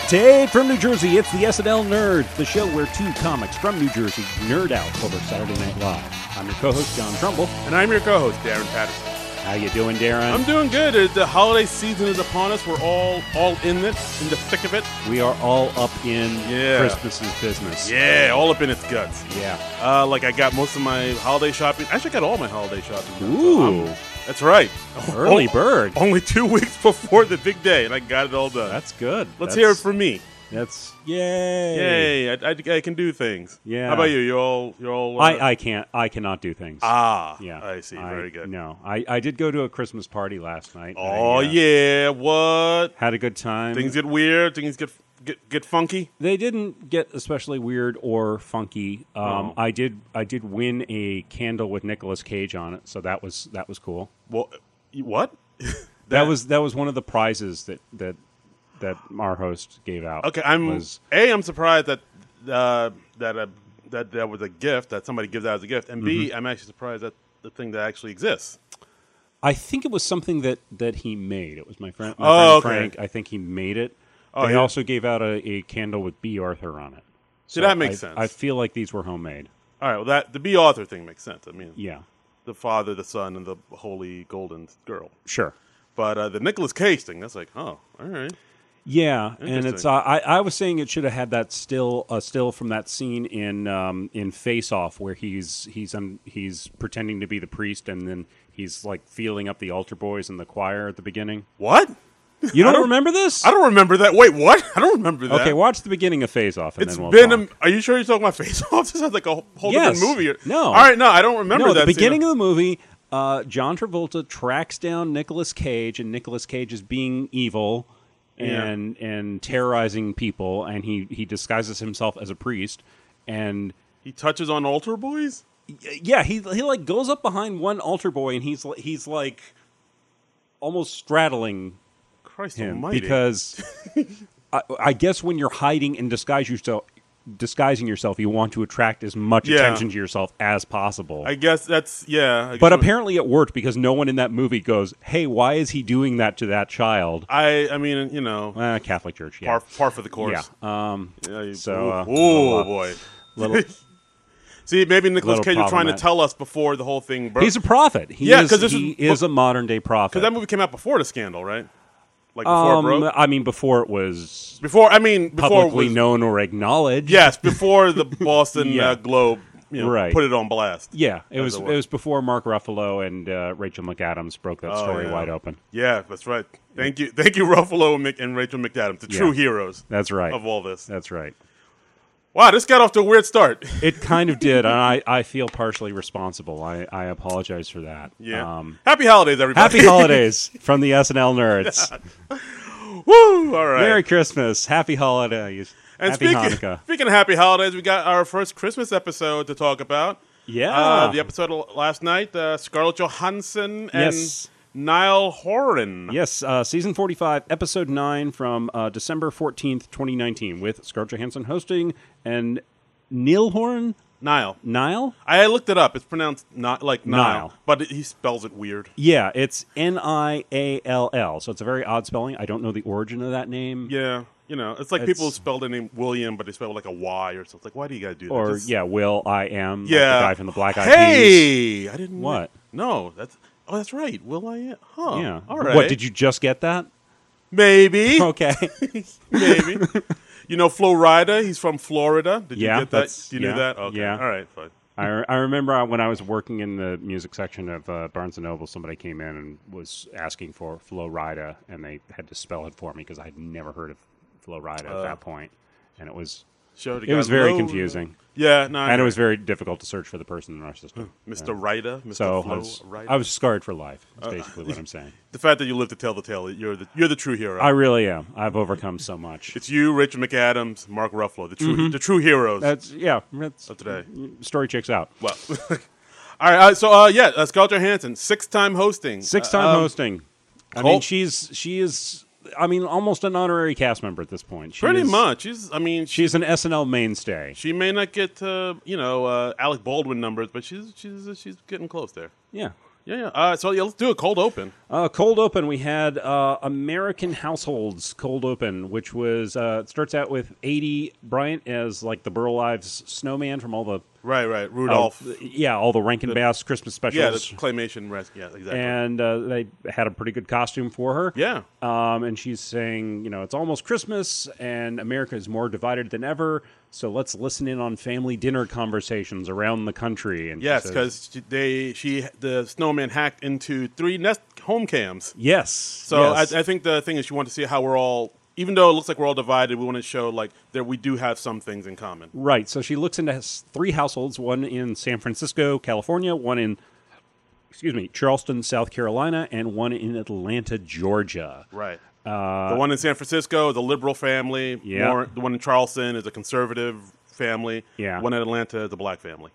Tate from New Jersey, it's the SNL Nerds, the show where two comics from New Jersey nerd out over Saturday Night Live. I'm your co-host, John Trumbull. And I'm your co-host, Darren Patterson. How you doing, Darren? I'm doing good. The holiday season is upon us. We're all in it, in the thick of it. We are all up in Christmas's business. Yeah, all up in its guts. Yeah. Like I got most of my holiday shopping. Actually, I got all my holiday shopping done. Ooh. That's right. Early bird. Only 2 weeks before the big day, and I got it all done. That's good. Let's hear it from me. That's yay. Yay! I can do things. Yeah. How about you? You're all. I can't. I cannot do things. Yeah. I see. Very good. No, I did go to a Christmas party last night. Oh yeah. What? Had a good time. Things get weird. Things get funky. They didn't get especially weird or funky. I did win a candle with Nicolas Cage on it, so that was cool. Well, what? that was one of the prizes that our host gave out. Okay, I'm surprised that that was a gift that somebody gives out as a gift, and B, I'm actually surprised that the thing that actually exists. I think it was something that he made. It was my friend okay. Frank. I think he made it. Oh, they also gave out a candle with B. Arthur on it. So that makes sense. I feel like these were homemade. All right, well, the B. Arthur thing makes sense. I mean, yeah, the Father, the Son, and the Holy Golden Girl. Sure. But the Nicolas Cage thing, that's like, oh, all right. Yeah, and it's I was saying it should have had that still from that scene in Face Off where he's pretending to be the priest and then he's like feeling up the altar boys in the choir at the beginning. What? You don't remember this? I don't remember that. Wait, what? I don't remember that. Okay, watch the beginning of Face Off. And are you sure you're talking about Face Off? This sounds like a whole different movie. No. All right, no, I don't remember that. The beginning of the movie, John Travolta tracks down Nicolas Cage, and Nicolas Cage is being evil and terrorizing people, and he disguises himself as a priest, and he touches on altar boys. Yeah, he like goes up behind one altar boy, and he's like almost straddling Christ him almighty. Because I guess when you're hiding and disguising yourself, you want to attract as much attention to yourself as possible. I guess that's But apparently it worked because no one in that movie goes, "Hey, why is he doing that to that child?" I mean, you know, Catholic Church, yeah, par for the course. Yeah. Boy. Little. See, maybe Nicolas Cage was trying to tell us before the whole thing broke. He's a prophet. He is a modern day prophet. Because that movie came out before the scandal, right? Like before it broke? I mean, before it was publicly known or acknowledged. Yes, before the Boston Globe put it on blast. Yeah, it was before Mark Ruffalo and Rachel McAdams broke that story wide open. Yeah, that's right. Thank you, Ruffalo and Rachel McAdams, the true heroes. That's right. Of all this. That's right. Wow, this got off to a weird start. It kind of did, and I feel partially responsible. I apologize for that. Yeah. Happy holidays, everybody. Happy holidays from the SNL Nerds. Woo! All right. Merry Christmas. Happy holidays. And Happy Hanukkah. Speaking of happy holidays, we got our first Christmas episode to talk about. Yeah. The episode last night, Scarlett Johansson and Niall Horan. Yes, season 45, episode 9 from December 14th, 2019, with Scarlett Johansson hosting and Neil Horan? Niall? I looked it up. It's pronounced not like Niall, but he spells it weird. Yeah, it's Niall, so it's a very odd spelling. I don't know the origin of that name. Yeah, it's like people who spell their name William, but they spell it like a Y or something. Like, why do you guys do that? Or, Will I Am, like the guy from the Black Eyed Peas. Hey! I didn't know. What? No, that's right. Will I Am. Huh. Yeah. All right. What, did you just get that? Maybe. Okay. Maybe. Flo Rida, he's from Florida. Did you get that? You knew that? Okay. Yeah. All right, fine. I remember when I was working in the music section of Barnes & Noble, somebody came in and was asking for Flo Rida, and they had to spell it for me because I had never heard of Flo Rida at that point. And it was very confusing. Yeah, no, and it was very difficult to search for the person in our system. Mr. Rida, Mr. So Flo Rida. I was scarred for life. That's basically what I'm saying. The fact that you live to tell the tale, you're the true hero. I really am. I've overcome so much. It's you, Rachel McAdams, Mark Ruffalo, the true heroes. That's of today. Story checks out. Well, all right. So Scarlett Johansson, 6-time hosting. 6-time hosting. I mean, she is. I mean, almost an honorary cast member at this point. Pretty much. She's an SNL mainstay. She may not get Alec Baldwin numbers, but she's getting close there. Yeah. Yeah. So let's do a cold open. Cold open. We had American Households Cold Open, which was it starts out with 80 Bryant as like the Burl Ives snowman from all the right Rudolph. All the Rankin Bass Christmas specials. Yeah, the claymation. Yeah, exactly. And they had a pretty good costume for her. Yeah. And she's saying, it's almost Christmas, and America is more divided than ever. So let's listen in on family dinner conversations around the country. And yes, because the snowman hacked into 3 Nest home cams. Yes. So yes. I think the thing is, she wants to see how we're all, even though it looks like we're all divided, we want to show like that we do have some things in common. Right. So she looks into 3 households: one in San Francisco, California; one in Charleston, South Carolina; and one in Atlanta, Georgia. Right. The one in San Francisco is a liberal family. Yeah. The one in Charleston is a conservative family. Yeah. The one in Atlanta is a black family.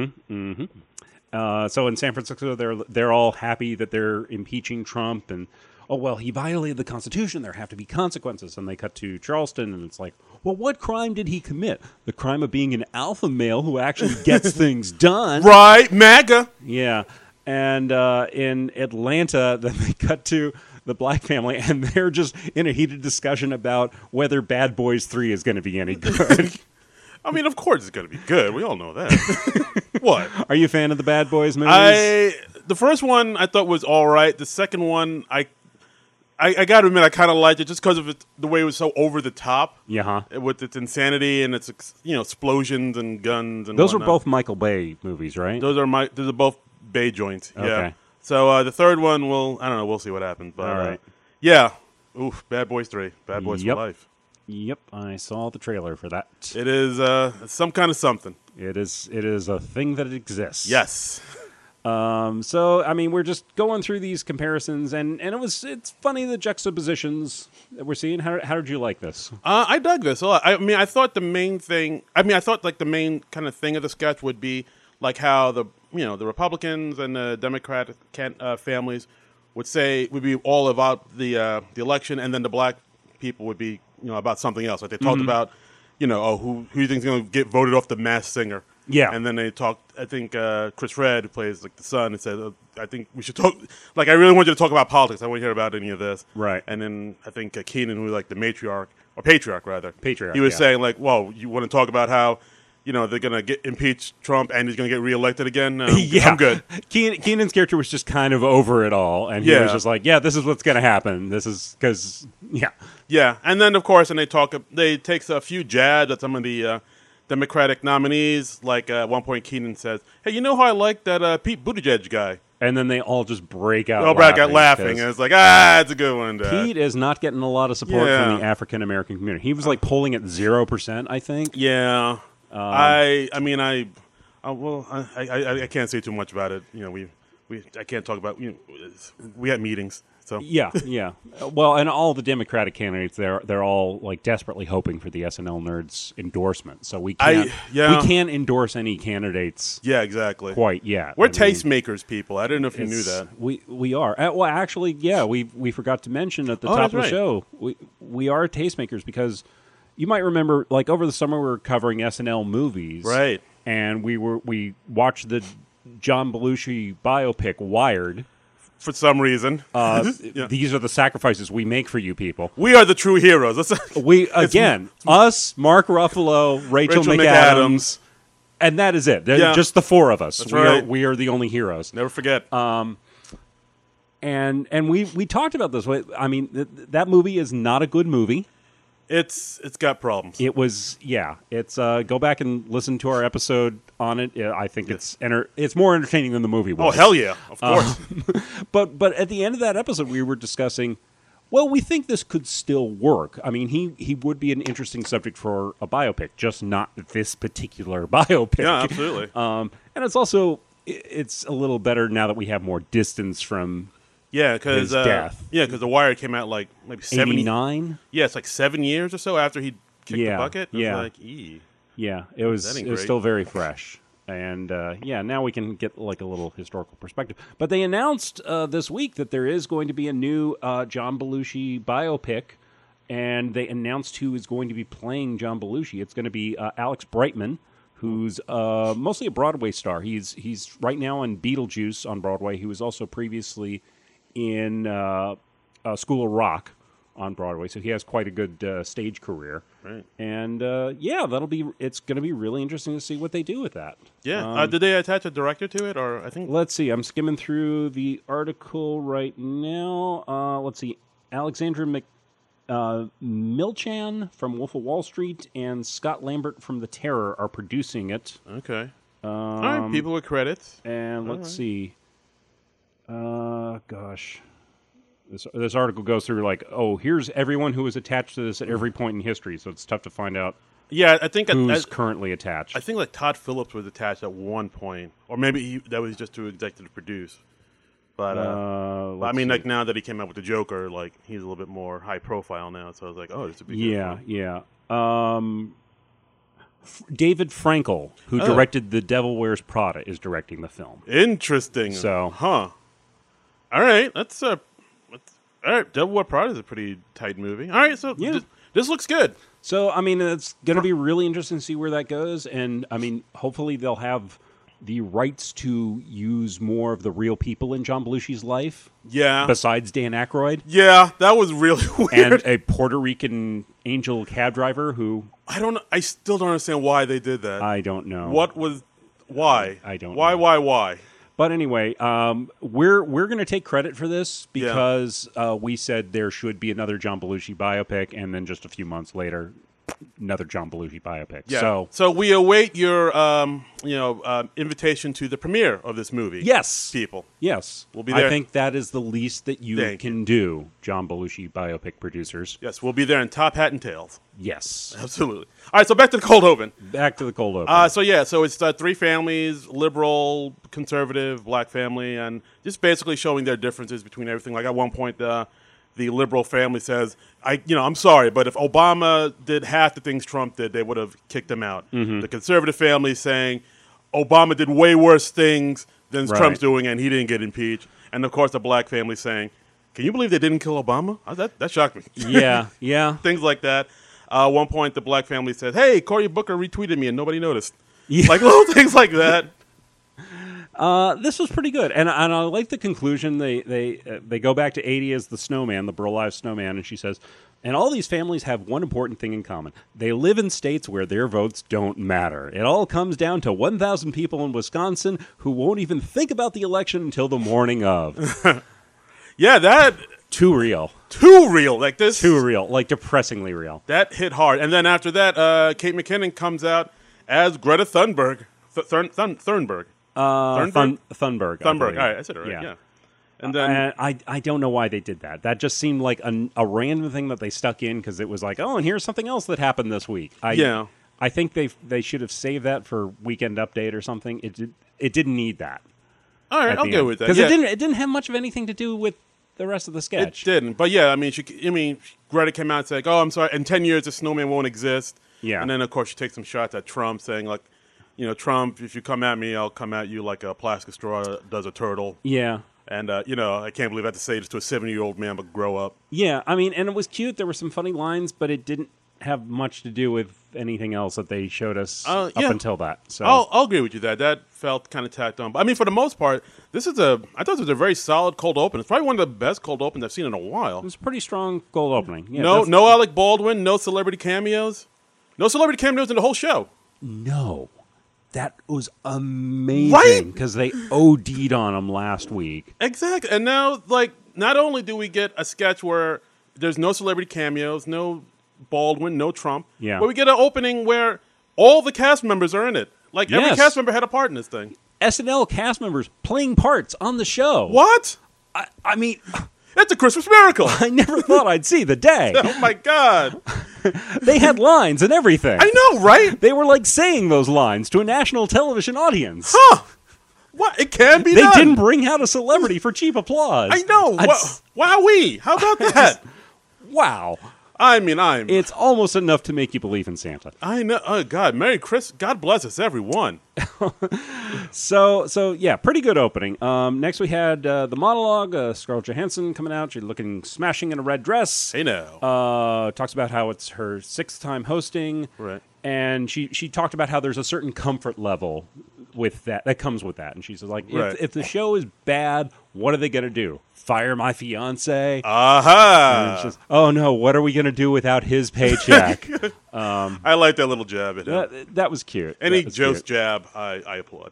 So in San Francisco, they're all happy that they're impeaching Trump, and he violated the Constitution. There have to be consequences. And they cut to Charleston, and it's like, well, what crime did he commit? The crime of being an alpha male who actually gets things done. Right, MAGA. Yeah. And in Atlanta, then they cut to the black family, and they're just in a heated discussion about whether Bad Boys 3 is going to be any good. I mean, of course it's going to be good. We all know that. What? Are you a fan of the Bad Boys movies? The first one I thought was all right. The second one, I got to admit, I kind of liked it just because of the way it was so over the top. Yeah. With its insanity and its explosions and guns and those whatnot. were both Michael Bay movies, right? Those are both Bay joints. Okay. Yeah. So the third one, I don't know. We'll see what happens. But all right. Yeah. Oof. Bad Boys 3. Bad Boys for life. Yep. I saw the trailer for that. It is some kind of something. It is a thing that exists. Yes. So I mean, we're just going through these comparisons, and it's funny the juxtapositions that we're seeing. How did you like this? I dug this a lot. I mean, I thought the main kind of thing of the sketch would be like how the Republicans and the Democratic families would be all about the election, and then the black people would be about something else. Like they talked about who you think is going to get voted off the Masked Singer. Yeah. And then they talked, I think Chris Redd, who plays like the son, and said, I think we should talk, like I really want you to talk about politics. I don't want to hear about any of this. Right. And then I think Keenan, who was like the matriarch, or patriarch rather. Patriarch, he was saying like, well, you want to talk about how, they're going to impeach Trump and he's going to get reelected again? Yeah. I'm good. Keenan's character was just kind of over it all. And he was just like, yeah, this is what's going to happen. This is because, yeah. Yeah. And then, of course, they take a few jabs at some of the Democratic nominees. Like at one point, Keenan says, hey, you know how I like that Pete Buttigieg guy? And then they all just break out laughing. And it's like, it's a good one, Dad. Pete is not getting a lot of support from the African-American community. He was like polling at 0%, I think. Yeah. I can't say too much about it. I can't talk about. We had meetings, so yeah. Well, and all the Democratic candidates, they're all like desperately hoping for the SNL Nerds endorsement. So we can't endorse any candidates. Yeah, exactly. Quite yet. We're tastemakers, people. I didn't know if you knew that. We are. Well, actually, yeah. We forgot to mention at the top of the show we are tastemakers because. You might remember, like over the summer, we were covering SNL movies, right? And we watched the John Belushi biopic Wired. For some reason, these are the sacrifices we make for you people. We are the true heroes. Us, Mark Ruffalo, Rachel McAdams, and that is it. Just the 4 of us. We are the only heroes. Never forget. And we talked about this. I mean, that movie is not a good movie. It's got problems. It was, It's go back and listen to our episode on it. I think it's more entertaining than the movie was. Oh hell yeah, of course. But at the end of that episode, we were discussing. Well, we think this could still work. I mean, he would be an interesting subject for a biopic, just not this particular biopic. Yeah, absolutely. And it's also it's a little better now that we have more distance from. Yeah, because death. Yeah, because The Wire came out like maybe 79. Yeah, it's like 7 years or so after he kicked the bucket. It was like, it was still very fresh, and now we can get like a little historical perspective. But they announced this week that there is going to be a new John Belushi biopic, and they announced who is going to be playing John Belushi. It's going to be Alex Brightman, who's mostly a Broadway star. He's right now in Beetlejuice on Broadway. He was also previously in School of Rock on Broadway, so he has quite a good stage career. Right. And it's going to be really interesting to see what they do with that. Yeah. Did they attach a director to it, or I think? Let's see. I'm skimming through the article right now. Let's see. Alexandra Milchan from Wolf of Wall Street and Scott Lambert from The Terror are producing it. Okay. All right, people with credits. And let's see. Gosh. This article goes through like, here's everyone who was attached to this at every point in history, so it's tough to find out Yeah, I think who's currently attached. I think like Todd Phillips was attached at one point, or maybe that was just to executive produce. But I mean, like now that he came out with the Joker, like he's a little bit more high profile now. So I was like, this would be good. Yeah. David Frankel, who directed The Devil Wears Prada, is directing the film. Interesting. So, All right, that's all right. Devil Wears Prada is a pretty tight movie. All right, so this looks good. So I mean, it's going to be really interesting to see where that goes, and I mean, hopefully they'll have the rights to use more of the real people in John Belushi's life. Yeah. Besides Dan Aykroyd. Yeah, that was really weird. And a Puerto Rican angel cab driver who I still don't understand why they did that. I don't know. Why? I don't know. Why? But anyway, we're going to take credit for this because we said there should be another John Belushi biopic, and then just a few months later, another John Belushi biopic. Yeah. So we await your invitation to the premiere of this movie. Yes, people. Yes, we'll be there. I think that is the least that you can do, John Belushi biopic producers. Yes, we'll be there in top hat and tails. Yes, absolutely. All right, so back to the cold open. So it's three families: liberal, conservative, black family, and just basically showing their differences between everything. Like at one point, the liberal family says, I'm sorry, but if Obama did half the things Trump did, they would have kicked him out. Mm-hmm. The conservative family is saying Obama did way worse things than Trump's doing, and he didn't get impeached. And of course, the black family saying, can you believe they didn't kill Obama? That shocked me. Yeah. Things like that. At one point, the black family said, hey, Cory Booker retweeted me and nobody noticed. Yeah. Like little things like that. This was pretty good, and I like the conclusion. They go back to 80 as the snowman, the Burl Ives snowman, and she says, and all these families have one important thing in common. They live in states where their votes don't matter. It all comes down to 1,000 people in Wisconsin who won't even think about the election until the morning of. Yeah, that... Too real. Like this. Too real. Like depressingly real. That hit hard. And then after that, Kate McKinnon comes out as Greta Thunberg. Thunberg. Thunberg. All right, I said it right. Yeah. And then I don't know why they did that. That just seemed like a random thing that they stuck in because it was like, and here's something else that happened this week. I think they should have saved that for Weekend Update or something. It didn't need that. All right, I'll go with that because it didn't have much of anything to do with the rest of the sketch. It didn't. But yeah, Greta came out and said, I'm sorry, in 10 years the snowman won't exist. Yeah. And then of course she takes some shots at Trump saying like, Trump, if you come at me, I'll come at you like a plastic straw does a turtle. Yeah. And, I can't believe I have to say this to a 70-year-old man, but grow up. Yeah, and it was cute. There were some funny lines, but it didn't have much to do with anything else that they showed us up until that. So I'll agree with you that felt kind of tacked on. But, for the most part, I thought this was a very solid cold open. It's probably one of the best cold opens I've seen in a while. It was a pretty strong cold opening. Yeah, no Alec Baldwin, no celebrity cameos. No celebrity cameos in the whole show. No. That was amazing because they OD'd on him last week. Exactly. And now, not only do we get a sketch where there's no celebrity cameos, no Baldwin, no Trump, but we get an opening where all the cast members are in it. Every cast member had a part in this thing. SNL cast members playing parts on the show. What? I mean... It's a Christmas miracle. I never thought I'd see the day. Oh, my God. They had lines and everything. I know, right? They were saying those lines to a national television audience. Huh. What? It can be done. They didn't bring out a celebrity for cheap applause. I know. Wowee. How about that? Wow. It's almost enough to make you believe in Santa. I know. Oh God, Merry Christmas. God bless us, everyone. So yeah, pretty good opening. Next we had the monologue. Scarlett Johansson coming out. She's looking smashing in a red dress. Hey now. Talks about how it's her 6th time hosting. Right. And she talked about how there's a certain comfort level with that comes with that. And she says, like, Right. if the show is bad, what are they going to do? Fire my fiance? Aha! And she says, oh no, what are we going to do without his paycheck? I like that little jab at him. That was cute. Any That was Joe's cute. jab, I applaud.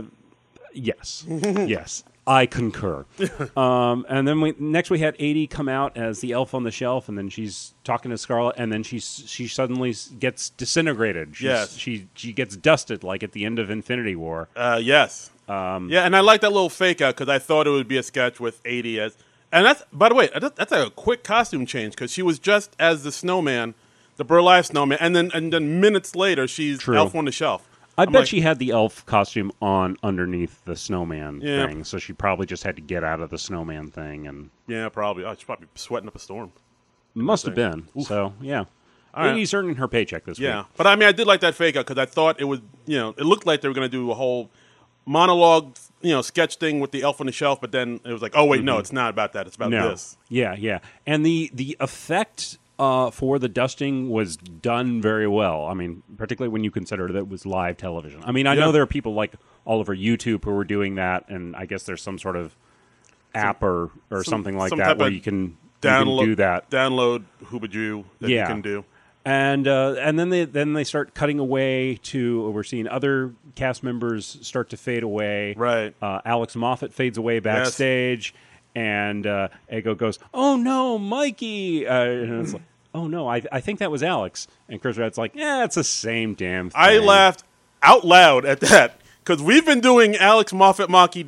Yes. Yes. I concur. And then next we had 80 come out as the elf on the shelf, and then she's talking to Scarlett, and then she suddenly gets disintegrated. She gets dusted like at the end of Infinity War. Yes. Yeah, and I like that little fake out because I thought it would be a sketch with 80 as, and that's, by the way, that's a quick costume change because she was just as the snowman, the burlesque snowman, and then minutes later she's True. elf on the shelf. I I'm bet like, she had the elf costume on underneath the snowman Yeah. thing, so she probably just had to get out of the snowman thing, and Yeah, probably. Oh, she's probably sweating up a storm. must have been. So yeah, All right. 80's earning her paycheck this Yeah, week. but I mean, I did like that fake out because I thought it would, it looked like they were going to do a whole monologue, sketch thing with the elf on the shelf, but then it was like, oh wait, no, it's not about that. It's about No. this. Yeah, and the effect for the dusting was done very well. I mean, particularly when you consider that it was live television. I mean, I Yeah. know there are people like all over YouTube who are doing that, and I guess there's some sort of app or something like some that type where of you can Download do that. Download Hoobajoo that you can do. And then they start cutting away to we're seeing other cast members start to fade away. Right. Alex Moffat fades away backstage, and Ego goes, "Oh no, Mikey!" And it's like, "Oh no, I think that was Alex." And Chris Pratt's like, "Yeah, it's the same damn thing." I laughed out loud at that because we've been doing Alex Moffat Mikey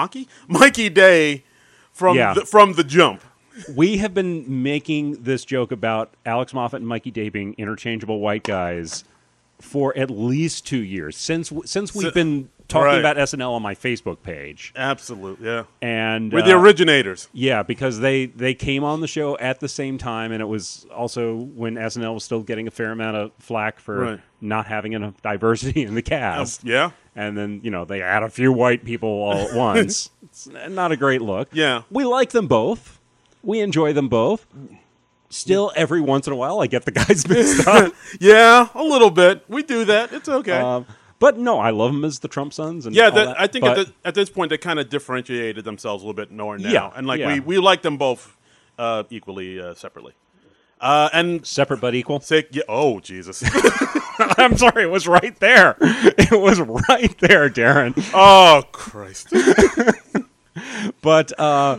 Day from Yeah. from the jump. We have been making this joke about Alex Moffat and Mikey Day being interchangeable white guys for at least 2 years since we've been talking right. about SNL on my Facebook page. Absolutely, yeah. And We're the originators. yeah, because they came on the show at the same time, and it was also when SNL was still getting a fair amount of flack for Right. not having enough diversity in the cast. Yeah. And then, they add a few white people all at once. It's not a great look. Yeah. We like them both. We enjoy them both. Still, every once in a while, I get the guys mixed up. Yeah, a little bit. We do that. It's okay. But no, I love them as the Trump Sons. And yeah, all that, I think but- at this point they kind of differentiated themselves a little bit more now, Yeah, and like yeah. we like them both equally separately. And separate but equal. oh Jesus! I'm sorry, it was right there. It was right there, Darren. Oh Christ! But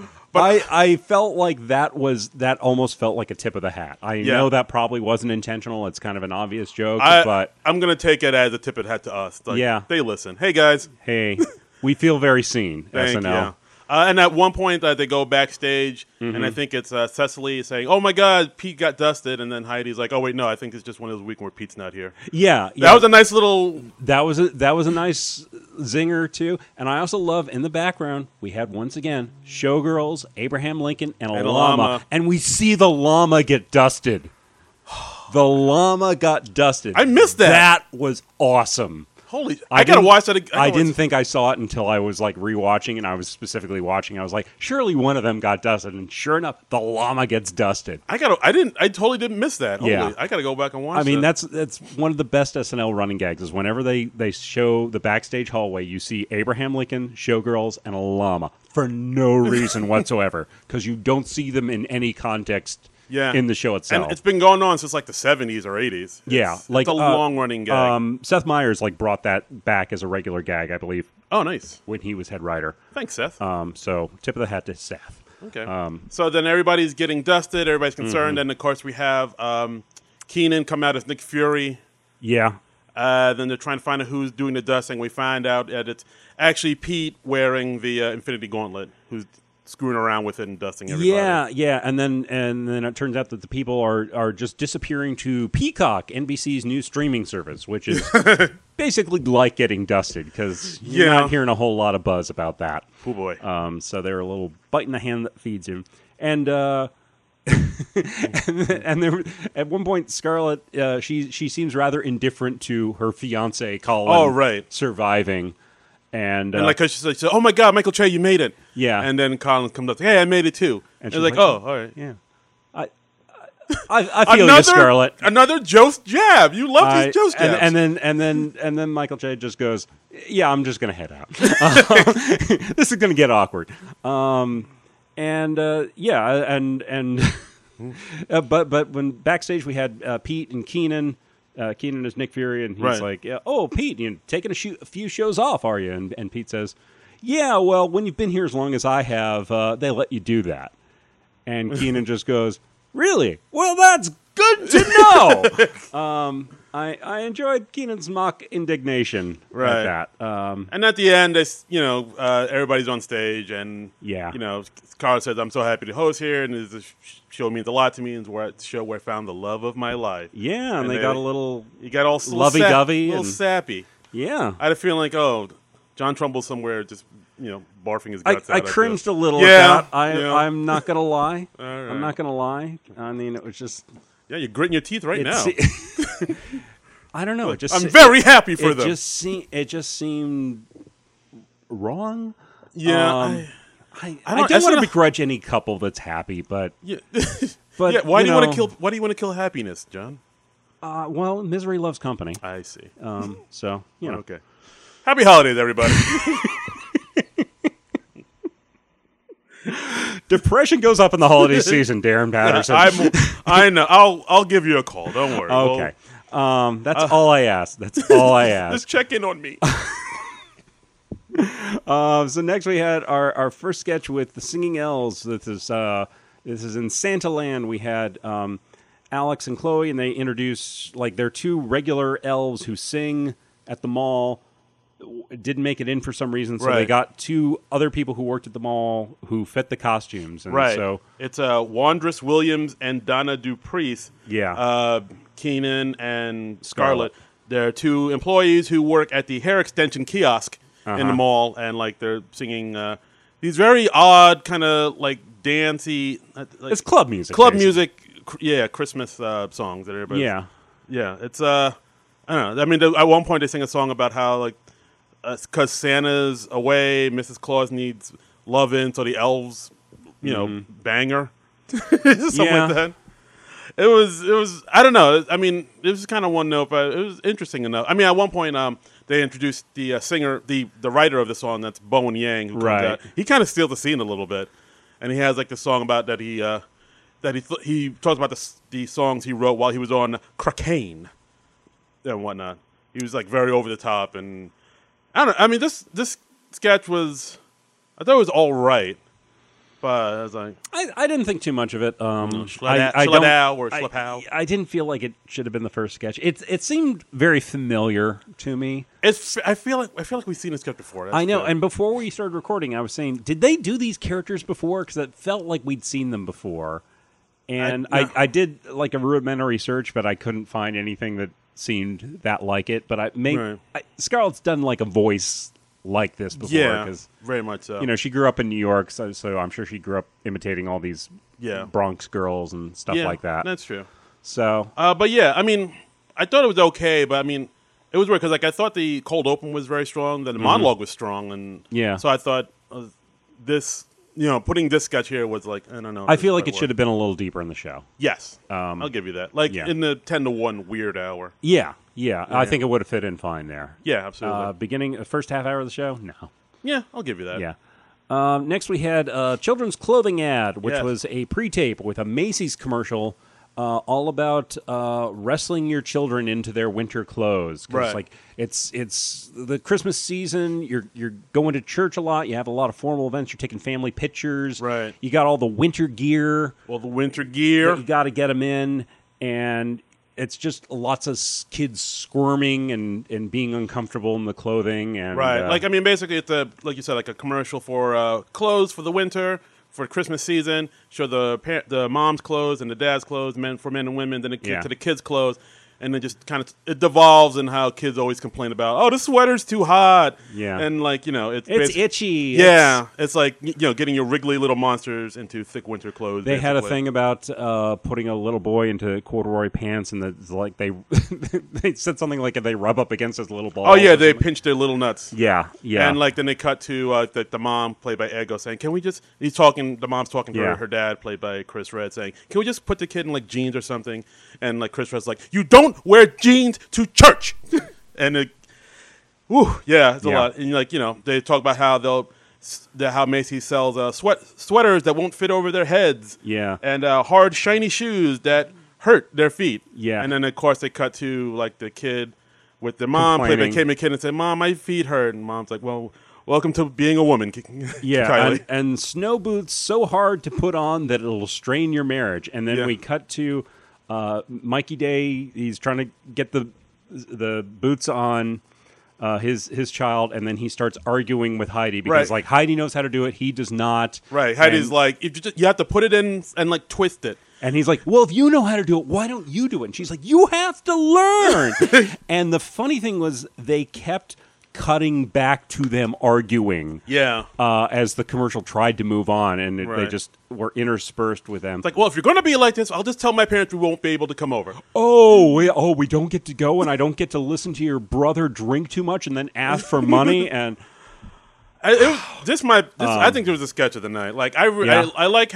I felt like that almost felt like a tip of the hat. I know that probably wasn't intentional. It's kind of an obvious joke, but I'm gonna take it as a tip of the hat to us. Like, Yeah. they listen. Hey guys, hey, we feel very seen. thank SNL. you. And at one point they go backstage, and I think it's Cecily saying, "Oh my God, Pete got dusted," and then Heidi's like, "Oh wait, no, I think it's just one of those weeks where Pete's not here." Yeah, That was a nice little. That was a nice zinger too, and I also love in the background we had once again Showgirls, Abraham Lincoln, and a llama, and we see the llama get dusted. The llama got dusted. I missed that. That was awesome. Holy! I gotta didn't- watch that. I didn't think I saw it until I was like rewatching, and I was specifically watching. I was like, surely one of them got dusted, and sure enough, the llama gets dusted. I totally didn't miss that. Yeah. Holy, I gotta go back and watch. I mean, that. that's one of the best SNL running gags is whenever they show the backstage hallway, you see Abraham Lincoln, Showgirls, and a llama for no reason whatsoever because you don't see them in any context in the show itself. And it's been going on since like the 70s or 80s. It's a long running gag. Seth Meyers brought that back as a regular gag, I believe, Oh, nice. when he was head writer. Thanks, Seth. So tip of the hat to Seth. Okay. So then everybody's getting dusted. Everybody's concerned. And, of course, we have Keenan come out as Nick Fury. Yeah. Then they're trying to find out who's doing the dusting. We find out that it's actually Pete wearing the Infinity Gauntlet who's screwing around with it and dusting everybody. Yeah, and then it turns out that the people are just disappearing to Peacock, NBC's new streaming service, which is basically like getting dusted because you're not hearing a whole lot of buzz about that. Oh, boy. So they're a little bite in the hand that feeds him. And and there, at one point, Scarlett she seems rather indifferent to her fiance Colin. Oh, right. surviving, and like, cause she said, "Oh my God, Michael Che, you made it!" Yeah. and then Colin comes up, "Hey, I made it too." And she's she's like, "Oh, all right." yeah, I feel you, Scarlett. Another Jost jab. You love these Jost jabs. And then Michael Che just goes, "Yeah, I'm just gonna head out. This is gonna get awkward." But when backstage we had Pete and Keenan. Keenan is Nick Fury, and he's like, "Oh, Pete, you taking a few shows off, are you?" And Pete says, "Yeah, well, when you've been here as long as I have, they let you do that." And Keenan just goes, "Really? Well, that's good to know." I enjoyed Keenan's mock indignation at that. And at the end, everybody's on stage, and Yeah. Carl says, "I'm so happy to host here, and this show means a lot to me. And it's the show where I found the love of my life." Yeah, and they got a little you got all lovey-dovey, little sappy. yeah. I had a feeling like, John Trumbull somewhere just barfing his guts out. I cringed a little Yeah, at that. I'm not gonna lie. All right. I'm not gonna lie. I mean, it was just. Yeah, you're gritting your teeth right now. I don't know. It just I'm very happy for them. It just seemed wrong. Yeah, I don't want to begrudge any couple that's happy, but yeah. but yeah. Why do you want to know, kill? Why do you want to kill happiness, John? Well, misery loves company. I see. So Okay. Happy holidays, everybody. Depression goes up in the holiday season, Darren Patterson. I know. I'll give you a call. Don't worry. Okay. That's all I ask. That's all I ask. Just check in on me. So next we had our first sketch with the Singing Elves. This is in Santa Land. We had Alex and Chloe, and they introduce they're two regular elves who sing at the mall. Didn't make it in for some reason, so they got two other people who worked at the mall who fit the costumes. And so it's Wandress Williams and Donna Dupriest. Yeah. Keenan and Scarlett. They're two employees who work at the hair extension kiosk in the mall, and they're singing these very odd kind of dancey. It's club music. Christmas songs that everybody. Yeah. Yeah, it's I don't know. I mean, at one point they sing a song about how because Santa's away, Mrs. Claus needs loving, so the elves, bang her, something like that. It was. I don't know. I mean, it was kind of one note, but it was interesting enough. I mean, at one point, they introduced the singer, the writer of the song. That's Bowen Yang. Who comes out. He kind of steals the scene a little bit, and he has the song about that he talks about the songs he wrote while he was on cocaine and whatnot. He was very over the top, and I don't know. I mean, this sketch was, I thought it was all right, but I was like, I didn't think too much of it. I didn't feel like it should have been the first sketch. It seemed very familiar to me. I feel like we've seen this sketch before. I know, and before we started recording, I was saying, did they do these characters before? Because it felt like we'd seen them before. And I did a rudimentary search, but I couldn't find anything that seemed that like it. But Scarlett's done a voice like this before. Yeah, very much so. She grew up in New York, so I'm sure she grew up imitating all these Bronx girls and stuff like that. That's true. So, but yeah, I mean, I thought it was okay, but I mean, it was weird because I thought the cold open was very strong, then the monologue was strong, and so I thought this. Putting this sketch here was I don't know. I feel like it should have been a little deeper in the show. Yes. I'll give you that. In the 10 to 1 weird hour. Yeah. I think it would have fit in fine there. Yeah, absolutely. Beginning, the first half hour of the show? No. Yeah, I'll give you that. Yeah. Next we had a children's clothing ad, which was a pre-tape with a Macy's commercial all about wrestling your children into their winter clothes. Right. It's the Christmas season. You're going to church a lot. You have a lot of formal events. You're taking family pictures. Right. You got all the winter gear. Well, the winter gear. You got to get them in, and it's just lots of kids squirming and being uncomfortable in the clothing. And right. Basically, it's like you said, a commercial for clothes for the winter. For Christmas season, show the mom's clothes and the dad's clothes, for men and women, then to the kids' clothes. and then just kind of it devolves in how kids always complain about, oh, the sweater's too hot. Yeah. And like, It's itchy. Yeah. It's like, getting your wriggly little monsters into thick winter clothes. They had a basically. thing about putting a little boy into corduroy pants, and like they they said something like they rub up against his little balls. Oh yeah, or they something. pinch their little nuts. Yeah. And like then they cut to the mom played by Ego saying, "Can we just?" The mom's talking to Yeah. her dad played by Chris Red saying, "Can we just put the kid in like jeans or something?" And like Chris Red's like, "You don't wear jeans to church," and it's a lot. And like they talk about how Macy's sells sweaters that won't fit over their heads. Yeah. And hard shiny shoes that hurt their feet. Yeah. And then of course they cut to like the kid with the mom played by Kate McKinnon and said, "Mom, my feet hurt," and mom's like, "Well, welcome to being a woman." Yeah, Kylie. and snow boots so hard to put on that it'll strain your marriage. And then Yeah. we cut to Mikey Day. He's trying to get the boots on his child, and then he starts arguing with Heidi because like Heidi knows how to do it, he does not. Right. Heidi's And- like, if you have to put it in and like twist it. And he's like, well, if you know how to do it, why don't you do it? And she's like, you have to learn. And the funny thing was they kept cutting back to them arguing Yeah. as the commercial tried to move on, and they Right. just were interspersed with them. It's like, well, if you're going to be like this, I'll just tell my parents we won't be able to come over. We don't get to go, and I don't get to listen to your brother drink too much and then ask for money. And I think there was a sketch of the night. Like Yeah. I like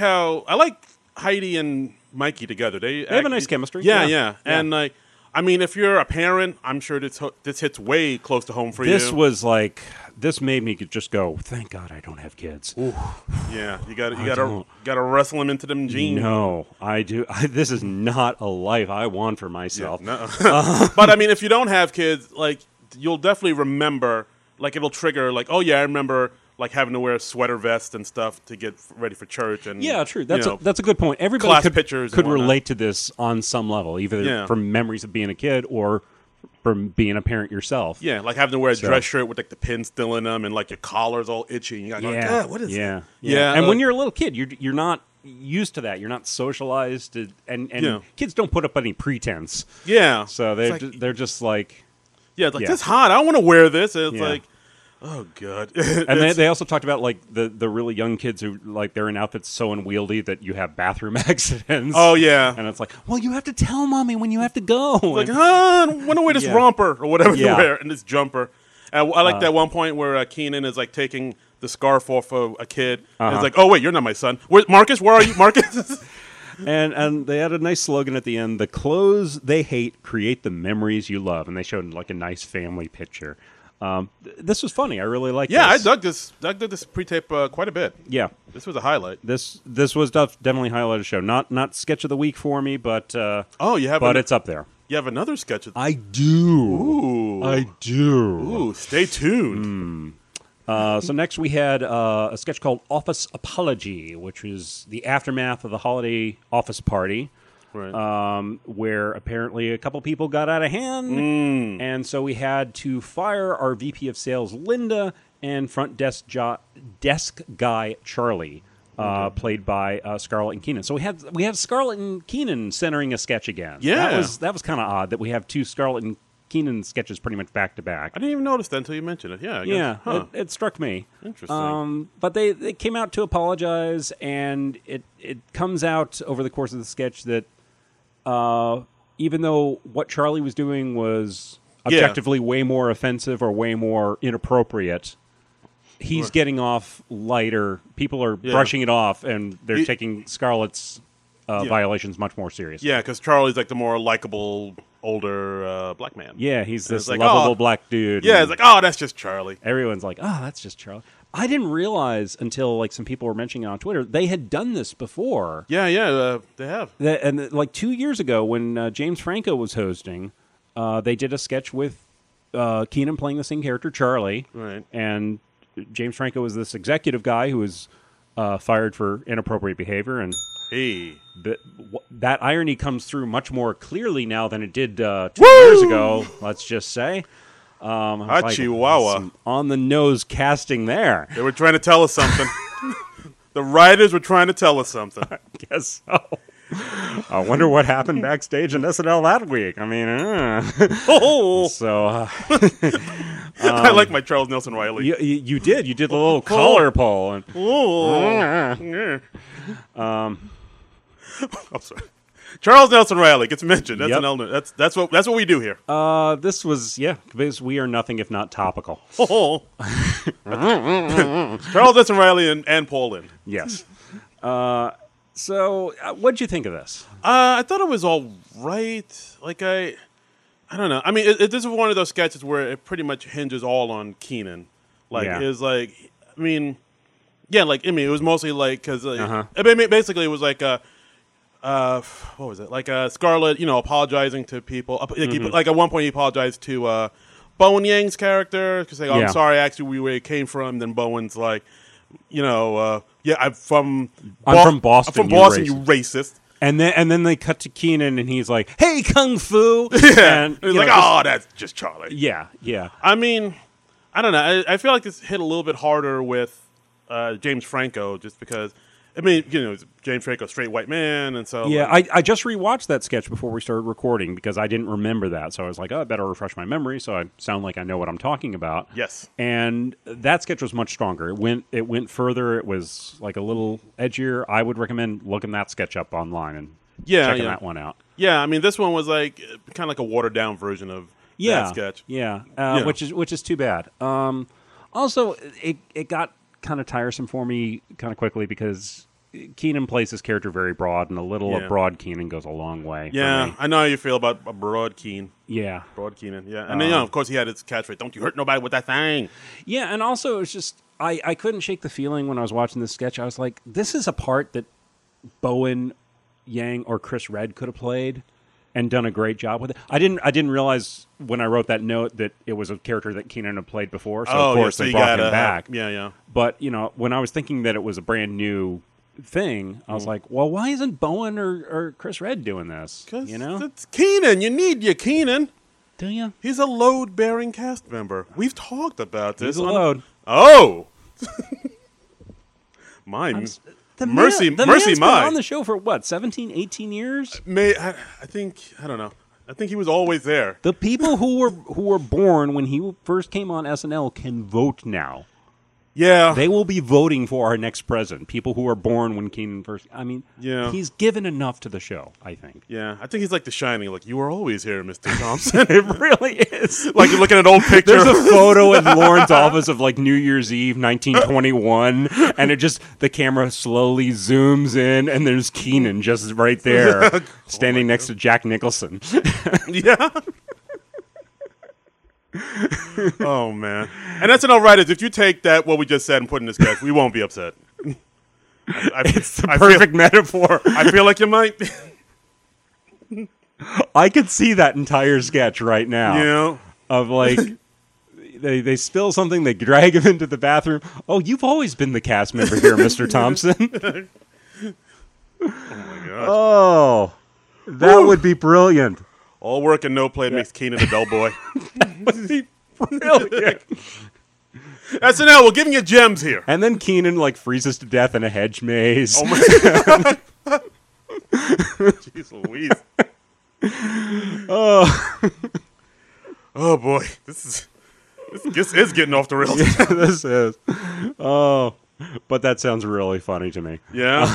Heidi and Mikey together. They have a nice chemistry. Yeah, Yeah. yeah. And like, I mean, if you're a parent, I'm sure this hits way close to home for this you. was like, this made me just go, thank God I don't have kids. Yeah, you got don't. to wrestle them into them jeans. No, I do. This is not a life I want for myself. No. But I mean, if you don't have kids, like you'll definitely remember. Like it'll trigger. Like, oh yeah, I remember like having to wear a sweater vest and stuff to get ready for church. And Yeah, true. That's a good point. Everybody class could, pictures and could whatnot. relate to this on some level, either Yeah. from memories of being a kid or from being a parent yourself. Yeah, like having to wear a So- dress shirt with like the pins still in them and like your collar's all itchy. And you got to go, God, what is yeah, that? yeah. Yeah, And when you're a little kid, you're not used to that. You're not socialized, and Yeah. kids don't put up any pretense. Yeah. So It's like, they're just like, yeah, it's like, yeah. this hot. I don't want to wear this. And it's Yeah. like, oh, God. and they also talked about like the really young kids who like they're in outfits so unwieldy that you have bathroom accidents. oh, yeah. And it's like, well, you have to tell mommy when you have to go. Like, And- I don't want to wear this Yeah. romper or whatever Yeah. you wear and this jumper. And I like that one point where Keenan is like taking the scarf off of a kid. And Uh-huh. it's like, oh, wait, you're not my son. Marcus, where are you? Marcus? And they had a nice slogan at the end: "The clothes they hate create the memories you love." And they showed like a nice family picture. This was funny. I really liked. Yeah, this. I dug this pre-tape quite a bit. Yeah, This was a highlight. this was definitely highlighted show. Not sketch of the week for me, but Oh, you have but it's up there. you have another sketch. I do. Ooh. I do. Ooh, stay tuned. So next we had a sketch called Office Apology, which was the aftermath of the holiday office party, Right. where apparently a couple people got out of hand, and so we had to fire our VP of Sales, Linda, and front desk guy, Charlie, played by Scarlett and Keenan. So we have Scarlett and Keenan centering a sketch again. Yeah. that was kind of odd that we have two Scarlett and Keenan sketches pretty much back to back. I didn't even notice that until you mentioned it. Yeah. I guess. Yeah, Huh. it struck me. Interesting. But they came out to apologize, and it comes out over the course of the sketch that even though what Charlie was doing was objectively way more offensive or way more inappropriate, he's getting off lighter. People are brushing it off, and they're taking Scarlett's violations much more seriously. Yeah, because Charlie's like the more likable, older black man. Yeah, he's this like, lovable oh. black dude. Yeah, and it's like, oh, that's just Charlie. everyone's like, oh, that's just Charlie. I didn't realize until like some people were mentioning it on Twitter they had done this before. Yeah, they have. Like 2 years ago when James Franco was hosting, they did a sketch with Keenan playing the same character, Charlie. Right. And James Franco was this executive guy who was fired for inappropriate behavior. And Hey. that irony comes through much more clearly now than it did 2 years ago, let's just say. I was like, Chihuahua. some on-the-nose casting there. They were trying to tell us something. The writers were trying to tell us something. Guess so. I wonder what happened backstage in SNL that week. I mean, Oh, so I like my Charles Nelson Riley. you did the little collar pull. And, Oh, yeah. I'm sorry. Charles Nelson Riley gets mentioned. That's Yep. an element. That's what we do here. this was because we are nothing if not topical. Oh. Charles Nelson Riley and Paul Lynde. Yes. So, what'd you think of this? I thought it was all right. Like I don't know. I mean, this is one of those sketches where it pretty much hinges all on Keenan. Like, Yeah. is like, I mean, yeah, like I mean, it was mostly like because Uh-huh. I mean, basically it was like what was it? Like Scarlett, apologizing to people. Like at one point, he apologized to Bowen Yang's character because like, oh, Yeah. I'm sorry, actually, where he came from. Then Bowen's like, yeah, I'm from Boston, I'm from you Boston, racist. you racist. And then they cut to Keenan, and he's like, "Hey, Kung Fu!" Yeah, and it's you like, know, just- oh, that's just Charlie. yeah. I mean, I don't know. I feel like this hit a little bit harder with James Franco, just because. I mean, James Franco, straight white man, and so Yeah, I just rewatched that sketch before we started recording because I didn't remember that. So I was like, oh, I better refresh my memory so I sound like I know what I'm talking about. Yes. And that sketch was much stronger. It went further. It was like a little edgier. I would recommend looking that sketch up online and checking that one out. Yeah, I mean, this one was like kind of like a watered down version of that sketch. Yeah, Yeah. which is too bad. Also, it got kind of tiresome for me kind of quickly because Keenan plays his character very broad, and a little Yeah. of broad Keenan goes a long way. for Yeah, me. I know how you feel about Broad Keen. Yeah. Broad Keenan, yeah. And then, of course, he had his catchphrase, don't you hurt nobody with that thing. Yeah, and also it's just I couldn't shake the feeling when I was watching this sketch. I was like, this is a part that Bowen Yang or Chris Redd could have played and done a great job with it. I didn't realize when I wrote that note that it was a character that Keenan had played before. So of course so they you brought gotta him back. Yeah. But when I was thinking that it was a brand new thing, I was like, well, why isn't Bowen or Chris Redd doing this? Because You know? it's Keenan. You need your Keenan. Do you? He's a load-bearing cast member. We've talked about this. He's a load. Oh! Mine. Mercy, the mercy, man's been my. on the show for what, 17, 18 years? I think, I don't know. I think he was always there. The people who were born when he first came on SNL can vote now. Yeah. They will be voting for our next president. People who were born when Keenan first. I mean, Yeah. he's given enough to the show, I think. Yeah, I think he's like The Shining. Like, you were always here, Mr. Thompson. It really is. Like, you're looking at an old picture. There's a photo in Lauren's office of like New Year's Eve, 1921, and the camera slowly zooms in, and there's Keenan just right there, standing next to Jack Nicholson. Yeah. Oh, man. And that's SNL writers. If you take that, what we just said, and put in this sketch, we won't be upset. It's the perfect metaphor. I feel like you might. I could see that entire sketch right now. Yeah. Of like, they spill something, they drag him into the bathroom. Oh, you've always been the cast member here, Mr. Thompson. Oh, my gosh. Oh, that would be brilliant. All work and no play makes Keenan a dull boy. Would be brilliant. SNL, we're giving you gems here. And then Keenan like freezes to death in a hedge maze. Oh, my God. Jeez Louise. Oh, boy. This is getting off the rails. This is. Oh, but that sounds really funny to me. Yeah.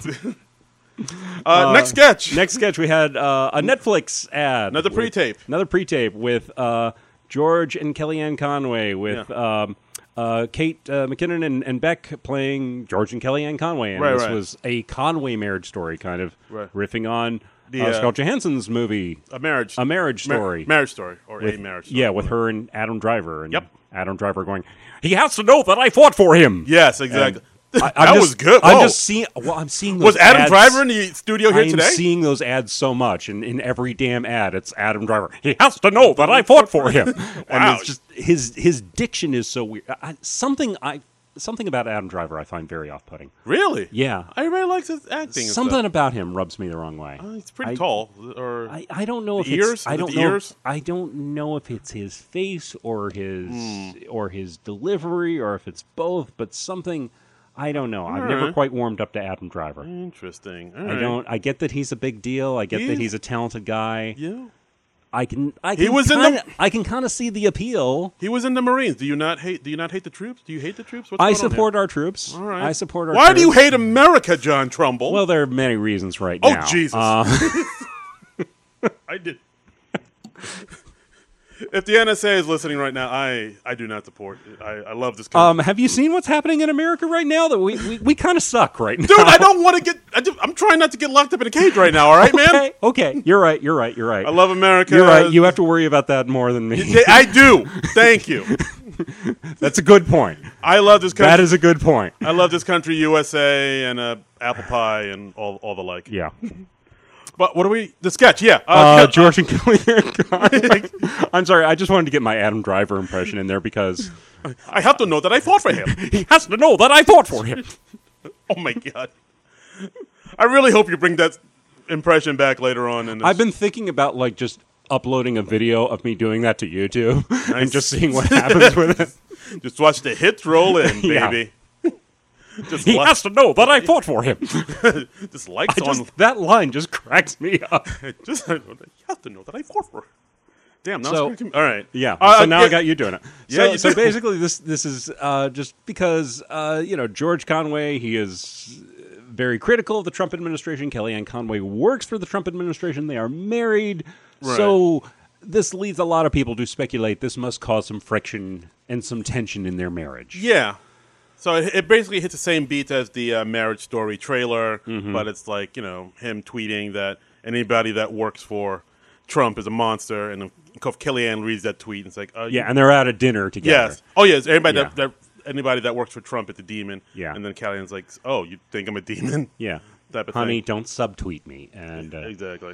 Next sketch. Next sketch, we had a Netflix ad. Another pre-tape. Another pre-tape with George and Kellyanne Conway, with Kate McKinnon and Beck playing George and Kellyanne Conway. And this was a Conway marriage story, kind of riffing on Scarlett Johansson's movie, A Marriage Story. Marriage Story, or with, A Marriage Story. Yeah, with her and Adam Driver. And Yep. Adam Driver going, he has to know that I fought for him. Yes, exactly. That was good. I'm Whoa. just seeing. Well, I'm seeing. Those Was Adam ads. Driver in the studio here today? I'm seeing those ads so much, and in every damn ad, it's Adam Driver. He has to know that I fought for him, and it's just his diction is so weird. Something about Adam Driver I find very off-putting. Really? Yeah, I really like his acting. and something stuff. about him rubs me the wrong way. He's pretty tall. Or I don't know if ears? it's I Is it don't the know ears? I don't know if it's his face or his delivery or if it's both, but something I don't know. I've All never right. quite warmed up to Adam Driver. Interesting. All I right. don't. I get that he's a big deal. I get that He's- he's a talented guy. Yeah. I can. He was in the- I can kind of see the appeal. He was in the Marines. Do you not hate the troops? Do you hate the troops? What's I going on here? support our troops. All right. I support our. Why do you troops. hate America, John Trumbull? Well, there are many reasons right Oh, now. Jesus. I did. If the NSA is listening right now, I do not support it. I love this country. have you seen what's happening in America right now? That we kind of suck right now. Dude, I don't want to get. I'm trying not to get locked up in a cage right now. All right, man. Okay, okay. You're right. You're right. You're right. I love America. You're right. You have to worry about that more than me. I do. Thank you. That's a good point. I love this country. That is a good point. I love this country, USA, and apple pie, and all the like. Yeah. But what are we? The sketch, yeah. George and Conway. I'm sorry. I just wanted to get my Adam Driver impression in there because I have to know that I fought for him. he has to know that I fought for him. Oh my god! I really hope you bring that impression back later on. In this. I've been thinking about like just uploading a video of me doing that to YouTube and just seeing what happens with it. Just watch the hits roll in, Yeah. baby. Just, He has to know that I fought for him. just likes on. That line just cracks me up. Just you have to know that I fought for. Damn. Now So- it's all right. Yeah. So So now I got you doing it. Yeah, So, you so do. basically, this is just because George Conway, he is very critical of the Trump administration. Kellyanne Conway works for the Trump administration. They are married. Right. So this leads a lot of people to speculate this must cause some friction and some tension in their marriage. Yeah. So it basically hits the same beats as the Marriage Story trailer, but it's like, him tweeting that anybody that works for Trump is a monster, and then Kellyanne reads that tweet and it's like, Yeah, and they're at a dinner together. yes. Oh, yes, everybody Yeah. anybody that works for Trump is a demon. Yeah. And then Kellyanne's like, oh, you think I'm a demon? Yeah. Type of Honey, thing. don't subtweet me. And Exactly.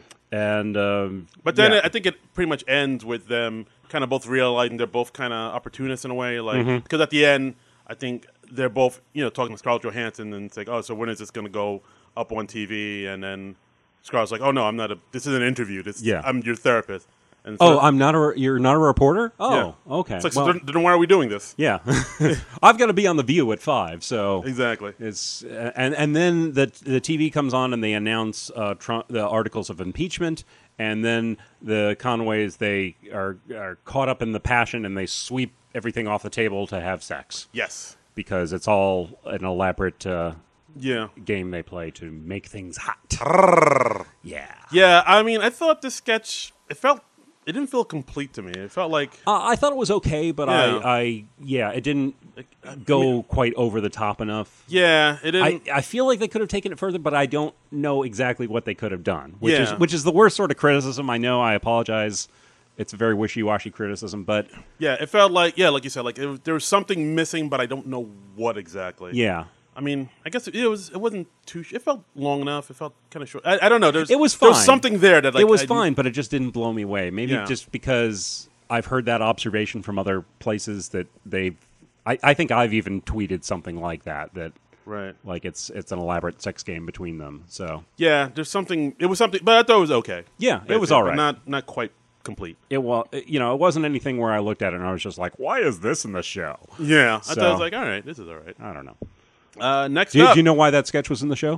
but But then I think it pretty much ends with them kind of both realizing they're both kind of opportunists in a way, like because at the end, I think they're both talking to Scarlett Johansson and it's like, oh, so when is this going to go up on TV? And then Scarlett's like, oh no, I'm not this is an interview. I'm your therapist. And so, you're not a reporter? Oh, okay. It's like, Well, so then why are we doing this? yeah. I've got to be on The View at 5, so Exactly. it's and then the TV comes on and they announce Trump, the articles of impeachment, and then the Conways, they are caught up in the passion and they sweep everything off the table to have sex Yes. because it's all an elaborate Yeah. game they play to make things hot. Yeah. Yeah. I mean, I thought this sketch it didn't feel complete to me. It felt like I thought it was okay, but it didn't go quite over the top enough. it didn't. I feel like they could have taken it further, but I don't know exactly what they could have done, which is the worst sort of criticism. I know. I apologize. It's a very wishy-washy criticism, but Yeah, it felt like like you said, like there was something missing, but I don't know what exactly. yeah, I mean, I guess it wasn't too. It felt long enough. It felt kind of short. I don't know. it was There was fine. something there that like it was I- fine, but it just didn't blow me away. Maybe Yeah. just because I've heard that observation from other places that they've. I think I've even tweeted something like that Right. like it's an elaborate sex game between them. So Yeah, there's something. It was something, but I thought it was okay. yeah, it was Basically, all but right. Not quite complete. It was, it wasn't anything where I looked at it and I was just like, "Why is this in the show?" Yeah, I thought So- I was like, all right, this is all right. I don't know. Next Do up, you know why that sketch was in the show?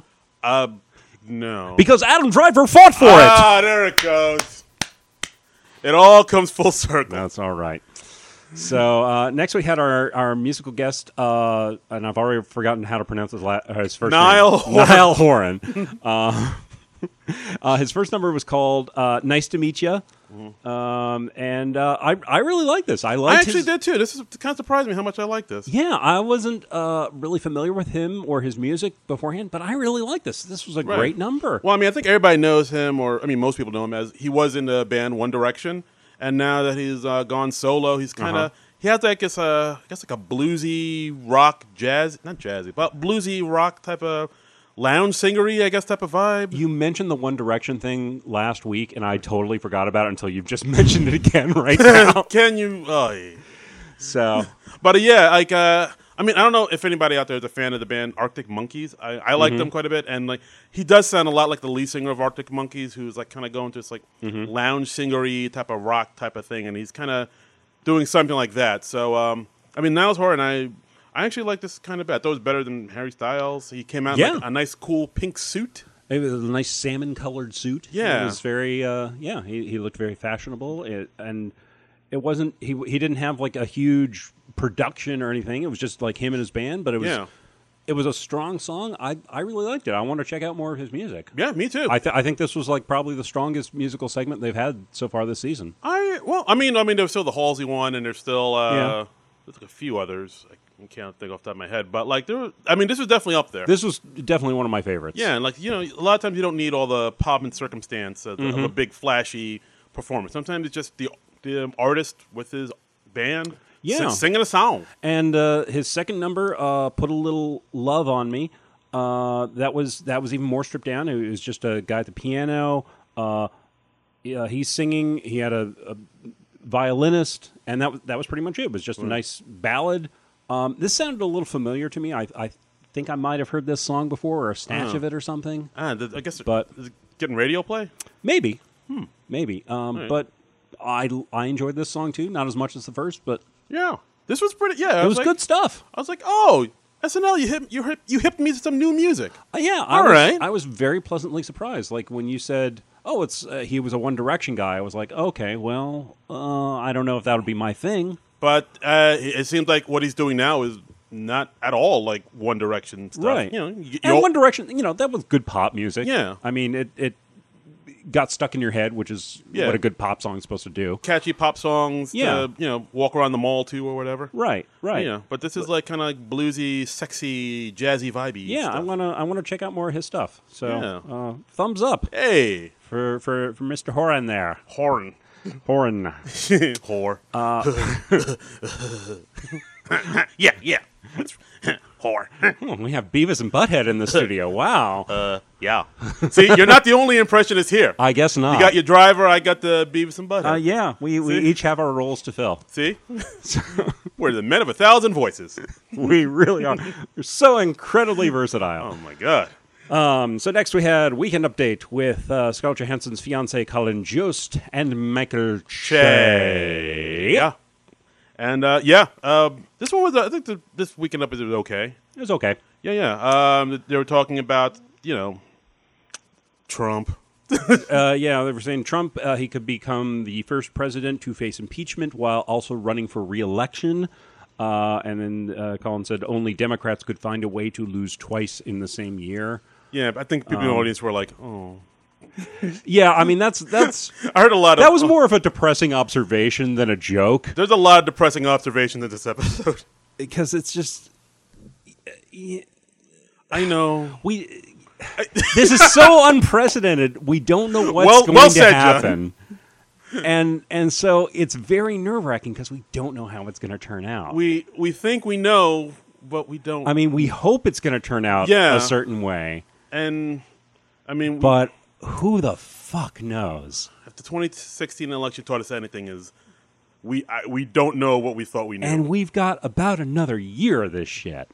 no. Because Adam Driver fought for it. Ah, there it goes. It all comes full circle. That's all right. So next we had our musical guest, and I've already forgotten how to pronounce his first Niall name. Horan. Niall Horan. His first number was called "Nice to Meet Ya," and I really like this. I liked I actually his, did too. This is kind of surprised me how much I like this. Yeah, I wasn't really familiar with him or his music beforehand, but I really like this. This was a Right. great number. Well, I mean, I think everybody knows him, or I mean, most people know him as he was in the band One Direction, and now that he's gone solo, he's kind of he has like this, I guess like a bluesy rock, not jazzy, but bluesy rock type of lounge singery, I guess, type of vibe. You mentioned the One Direction thing last week, and I totally forgot about it until you've just mentioned it again right now. Can you? Oh, yeah. So, But yeah, like I mean, I don't know if anybody out there is a fan of the band Arctic Monkeys. I like them quite a bit, and like he does sound a lot like the lead singer of Arctic Monkeys, who's like kind of going to this like lounge singery type of rock type of thing, and he's kind of doing something like that. So I mean, Niles Horan, I I actually like this kind of bad. I thought it was better than Harry Styles. He came out in Yeah. like a nice, cool pink suit. It was a nice salmon-colored suit. Yeah. It was very, he looked very fashionable. And it wasn't, he didn't have like a huge production or anything. It was just like him and his band, but it was... Yeah. It was a strong song. I really liked it. I want to check out more of his music. Yeah, me too. I think this was like probably the strongest musical segment they've had so far this season. I mean, there's still the Halsey one, and there's still there's like a few others. I can't think off the top of my head, but like this was definitely up there. This was definitely one of my favorites. Yeah, and like a lot of times you don't need all the pomp and circumstance of a big flashy performance. Sometimes it's just the artist with his band. Yeah. Singing a song. And his second number, Put a Little Love on Me, that was even more stripped down. It was just a guy at the piano. He's singing. He had a violinist, and that was pretty much it. It was just a nice ballad. This sounded a little familiar to me. I think I might have heard this song before or a snatch of it or something. I guess, but is it getting radio play? Maybe. Maybe. But I enjoyed this song too. Not as much as the first, but... Yeah, this was pretty. Yeah, it was good stuff. I was like, oh, SNL, you hipped me to some new music. I was very pleasantly surprised. Like when you said, "Oh, it's he was a One Direction guy," I was like, "Okay, well, I don't know if that would be my thing." But it seems like what he's doing now is not at all like One Direction stuff. Right. And One Direction, that was good pop music. Yeah. I mean, it got stuck in your head, which is what a good pop song is supposed to do. Catchy pop songs to, walk around the mall to or whatever. Right. But this is like kind of like bluesy, sexy, jazzy, vibey stuff. I wanna check out more of his stuff. So, thumbs up. Hey. For Mr. Horan there. Horan. Whore. Yeah. Whore. We have Beavis and Butthead in the studio. Wow. Yeah. See, you're not the only impressionist here. I guess not. You got your driver, I got the Beavis and Butthead. Yeah, we each have our roles to fill. See? We're the men of 1,000 voices. We really are. We're so incredibly versatile. Oh, my God. So next we had Weekend Update with Scarlett Johansson's fiancé Colin Jost and Michael Che. Yeah. And, this one was, I think this Weekend Update was okay. It was okay. Yeah. They were talking about, Trump. They were saying Trump, he could become the first president to face impeachment while also running for re-election. And then Colin said only Democrats could find a way to lose twice in the same year. Yeah, I think people in the audience were like, oh. Yeah, I mean, that's I heard a lot of... That was more of a depressing observation than a joke. There's a lot of depressing observations in this episode. Because it's just... I know. This is so unprecedented. We don't know what's going to happen. And so it's very nerve-wracking because we don't know how it's going to turn out. We think we know, but we don't. I mean, we hope it's going to turn out a certain way. And, I mean... But who the fuck knows? If the 2016 election taught us anything is we don't know what we thought we knew. And we've got about another year of this shit.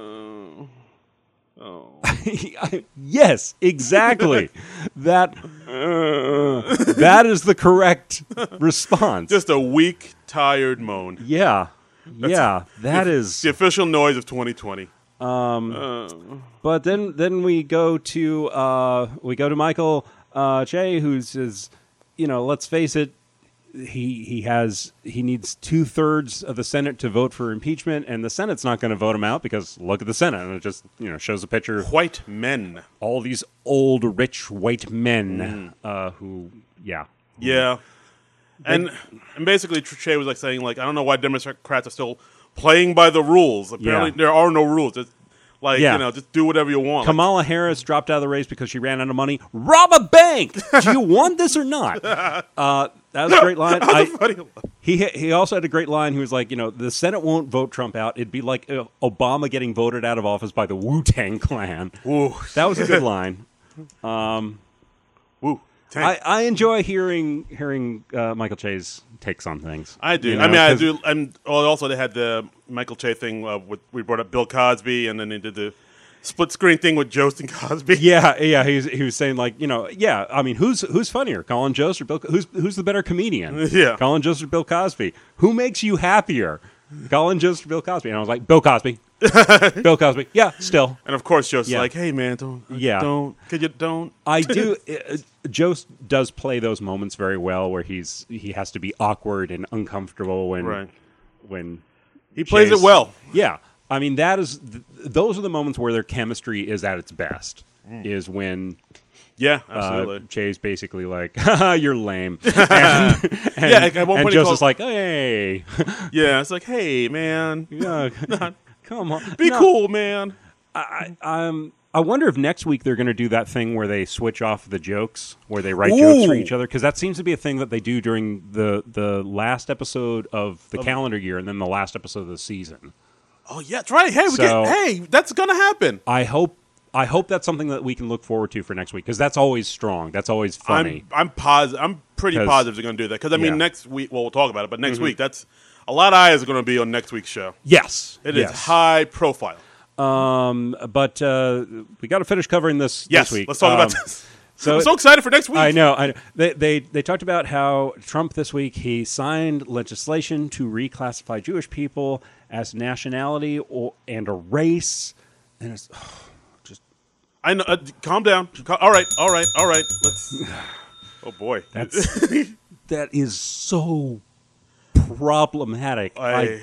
Yes, exactly. That is the correct response. Just a weak, tired moan. Yeah. That is the official noise of 2020. But then we go to Michael Che, who says, let's face it, he needs 2/3 of the Senate to vote for impeachment, and the Senate's not going to vote him out because look at the Senate, and it just shows a picture of white men, all these old rich white men who and basically Che was like saying like I don't know why Democrats are still playing by the rules. Apparently there are no rules. It's like just do whatever you want. Kamala Harris dropped out of the race because she ran out of money. Rob a bank. Do you want this or not? That was a great line. He also had a great line. He was like, the Senate won't vote Trump out. It'd be like Obama getting voted out of office by the Wu-Tang Clan. Ooh. That was a good line. I enjoy hearing Michael Che's takes on things. I do. I do. And also they had the Michael Che thing. We brought up Bill Cosby, and then they did the split screen thing with Jost and Cosby. Yeah. He was saying like, I mean, who's funnier, Colin Jost or Bill? Who's the better comedian? Yeah, Colin Jost or Bill Cosby? Who makes you happier? Colin Jost, Bill Cosby, and I was like, Bill Cosby, Bill Cosby, yeah, still. And of course, Joe's Yeah. like, "Hey, man, could you don't?" I do. Jost does play those moments very well, where he has to be awkward and uncomfortable when He plays Chase- it well. Yeah, I mean those are the moments where their chemistry is at its best. Is when Yeah, absolutely. Jay's basically like, "Haha, you're lame," and like, at one point he Jost calls- is like, "Hey, Yeah, it's like, "Hey, man, yeah, come on, be No, cool, man." I wonder if next week they're going to do that thing where they switch off the jokes, where they write jokes for Ooh. each other, because that seems to be a thing that they do during the last episode of the calendar year and then the last episode of the season. Oh yeah, that's right. Hey, that's gonna happen. I hope that's something that we can look forward to for next week, because that's always strong. That's always funny. I'm positive. I'm pretty 'Cause- positive they're gonna do that because I mean yeah. next week. Well, we'll talk about it, but next week that's a lot of eyes are gonna be on next week's show. Yes, It is yes. high profile. But we got to finish covering this Yes, week. let's talk about this. So I'm so excited for next week. I know. They talked about how Trump this week, he signed legislation to reclassify Jewish people as nationality and a race, and it's just I know. Calm down. All right. Let's. Oh boy. that is so problematic. I-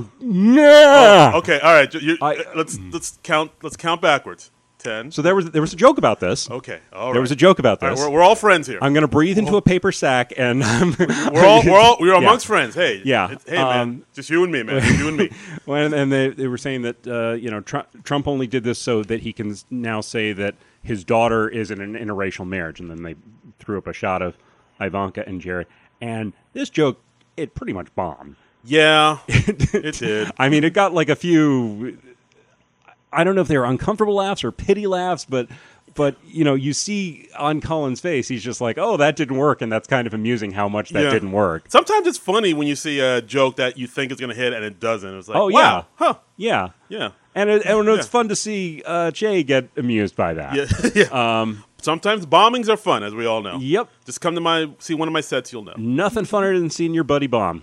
No. Okay. All right. Let's count. Let's count backwards. 10. So there was a joke about this. Okay. All right. There was a joke about All right, this. we're all friends here. I'm going to breathe into a paper sack, and We're amongst friends. Hey. Yeah. Hey, man. Just you and me, man. Just you and me. And they were saying that Trump only did this so that he can now say that his daughter is in an interracial marriage, and then they threw up a shot of Ivanka and Jared. And this joke, it pretty much bombed. Yeah. It did. I mean, it got like a few. I don't know if they were uncomfortable laughs or pity laughs, but you see on Colin's face, he's just like, "Oh, that didn't work," and that's kind of amusing how much that Yeah. didn't work. Sometimes it's funny when you see a joke that you think is going to hit and it doesn't. It's like, Oh, wow, yeah. huh, Yeah, yeah, and it's Yeah. fun to see Jay get amused by that. yeah. yeah. Sometimes bombings are fun, as we all know. Yep. Just come to see one of my sets, you'll know. Nothing funner than seeing your buddy bomb.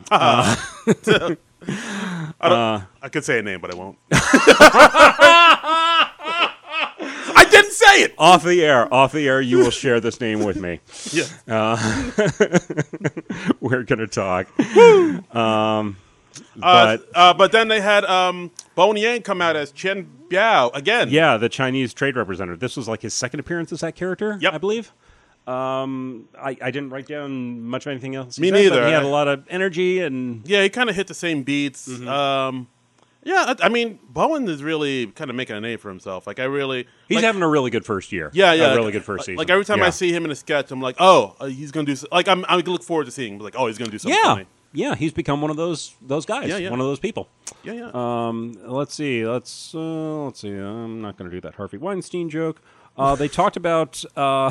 I could say a name, but I won't. I didn't say it. Off the air, you will share this name with me. Yeah. We're gonna talk. But then they had Bowen Yang come out as Chen Biao again. Yeah, the Chinese trade representative. This was like his second appearance as that character, Yep. I believe. I didn't write down much of anything else. Me he said, neither. But he had a lot of energy and Yeah, he kind of hit the same beats. Mm-hmm. Yeah, I mean, Bowen is really kind of making a name for himself. Like, he's having a really good first year. Yeah, a really good first season. Like every time I see him in a sketch, I'm like, oh, he's gonna do. Like I look forward to seeing him. Like, oh, he's gonna do something yeah, funny. yeah, he's become one of those guys. Yeah, yeah. One of those people. Yeah, yeah. Let's see. Let's see. I'm not going to do that Harvey Weinstein joke. They talked about how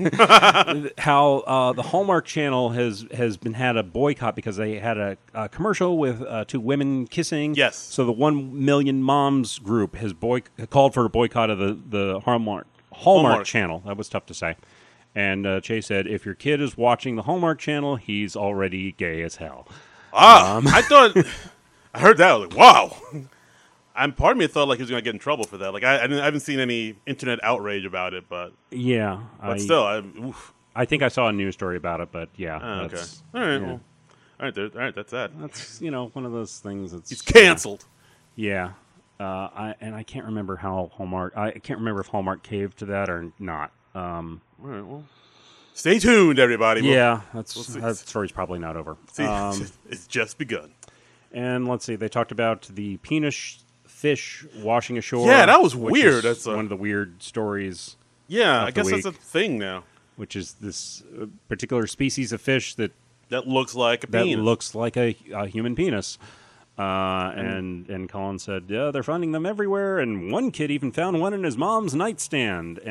the Hallmark Channel has been had a boycott because they had a commercial with two women kissing. Yes. So the 1 Million Moms group has called for a boycott of the Hallmark Channel. That was tough to say. And Chase said, if your kid is watching the Hallmark Channel, he's already gay as hell. I thought I heard that. I was like, wow. And part of me thought like he was gonna get in trouble for that. Like I haven't seen any internet outrage about it, but Yeah. still, I think I saw a news story about it, but yeah. okay. That's, All right, yeah. well, all right, that's that. That's one of those things that's He's canceled. Yeah. I can't remember how Hallmark. I can't remember if Hallmark caved to that or not. All right, well, stay tuned, everybody. Yeah, we'll see. that story's probably not over. See, it's just begun. And let's see, they talked about the penis fish washing ashore. Yeah, that was which weird. is That's one of the weird stories. Yeah, of I the guess that's a week. thing now. Which is this particular species of fish that Looks like a penis. looks like a human penis. And Colin said, yeah, they're finding them everywhere, and one kid even found one in his mom's nightstand.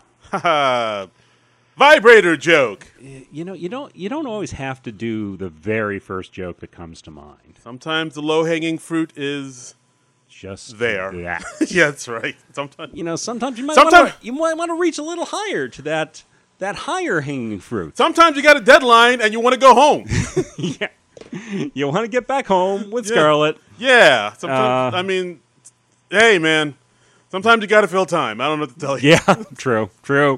Vibrator joke. You don't always have to do the very first joke that comes to mind. Sometimes the low-hanging fruit is Just there. that. Yeah, that's right. Sometimes. Sometimes you might Sometimes- want to reach a little higher to that higher hanging fruit. Sometimes you got a deadline and you want to go home. Yeah. You want to get back home with Scarlett. Yeah. Sometimes, I mean, hey, man. Sometimes you got to fill time. I don't know what to tell you. Yeah, true.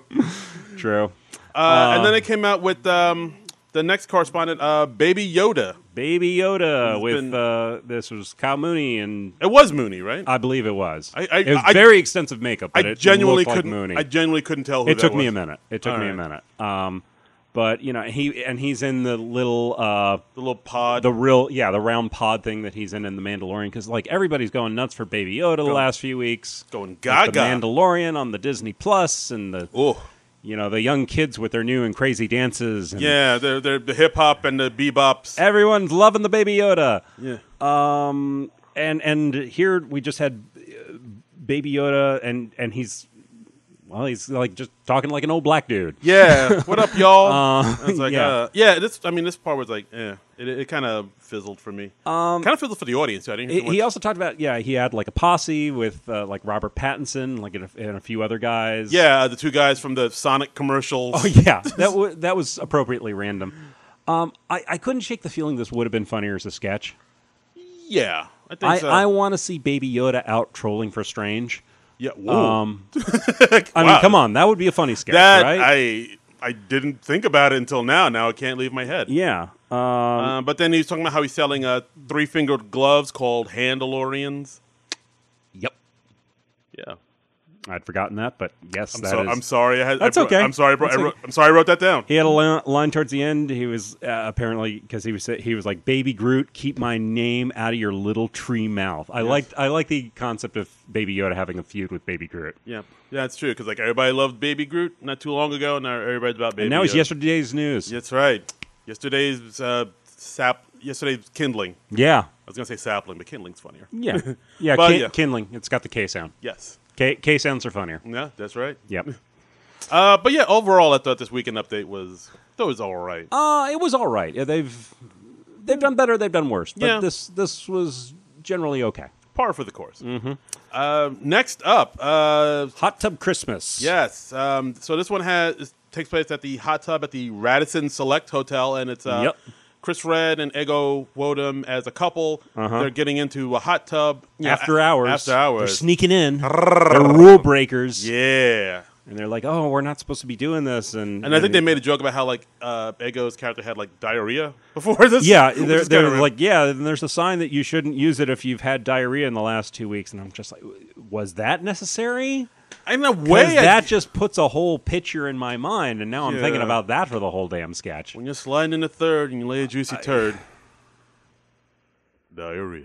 And then it came out with the next correspondent, Baby Yoda. Baby Yoda with this was Kyle Mooney, and It was Mooney, right? I believe it was. It was very extensive makeup, but I it genuinely looked couldn't. like Mooney. I genuinely couldn't tell who It that took was. me a minute. But he's in the little The little pod. the round pod thing that he's in the Mandalorian, because like everybody's going nuts for Baby Yoda the last few weeks. Going With gaga. The Mandalorian on the Disney Plus and the Oh. the young kids with their new and crazy dances. And Yeah, they're the hip hop and the bebops. everyone's loving the Baby Yoda. Yeah. And here we just had Baby Yoda, and he's like just talking like an old black dude. Yeah. What up, y'all? It's like, yeah. This part was like, it kind of fizzled for me. Kind of fizzled for the audience. I didn't hear too He much. also talked about he had like a posse with like Robert Pattinson, like and a few other guys. Yeah, the two guys from the Sonic commercials. Oh yeah, that was appropriately random. I couldn't shake the feeling this would have been funnier as a sketch. Yeah, I think so. I want to see Baby Yoda out trolling for Strange. Yeah. Whoa. I mean, come on, that would be a funny sketch, that right? I didn't think about it until now. Now it can't leave my head. Yeah. But then he's talking about how he's selling three-fingered gloves called Handalorians. Yep. Yeah. I'd forgotten that, but yes, I'm sorry. That's okay. I'm sorry. That's okay. I'm sorry. I wrote that down. He had a line towards the end. He was apparently because he was like, "Baby Groot, keep my name out of your little tree mouth." I like the concept of Baby Yoda having a feud with Baby Groot. Yeah, that's true. Because like everybody loved Baby Groot not too long ago, and now everybody's about Baby. And now he's Yoda. yesterday's news. That's right. Yesterday's Yesterday's kindling. Yeah. I was gonna say sapling, but kindling's funnier. Yeah. Yeah. But, Kindling. It's got the K sound. Yes. K sounds are funnier. Yeah, that's right. Yep. But yeah, overall, I thought this weekend update was all right. It was all right. Yeah, they've done better. They've done worse. But Yeah. this was generally okay. Par for the course. Mm-hmm. Next up, Hot Tub Christmas. yes. So this one takes place at the hot tub at the Radisson Select Hotel, and it's Yep. Chris Redd and Ego Wodum as a couple. They're getting into a hot tub After hours. After They're hours. sneaking in. They're rule breakers. Yeah. And they're like, oh, we're not supposed to be doing this. And I think they made a joke about how like Ego's character had like diarrhea before this. Yeah, which is they're kinda like, yeah, and there's a sign that you shouldn't use it if you've had diarrhea in the last 2 weeks. And I'm just like, was that necessary? in a Because way that just puts a whole picture in my mind, and now I'm thinking Yeah. about that for the whole damn sketch. when you're sliding in the third and you lay a juicy turd. Diarrhea.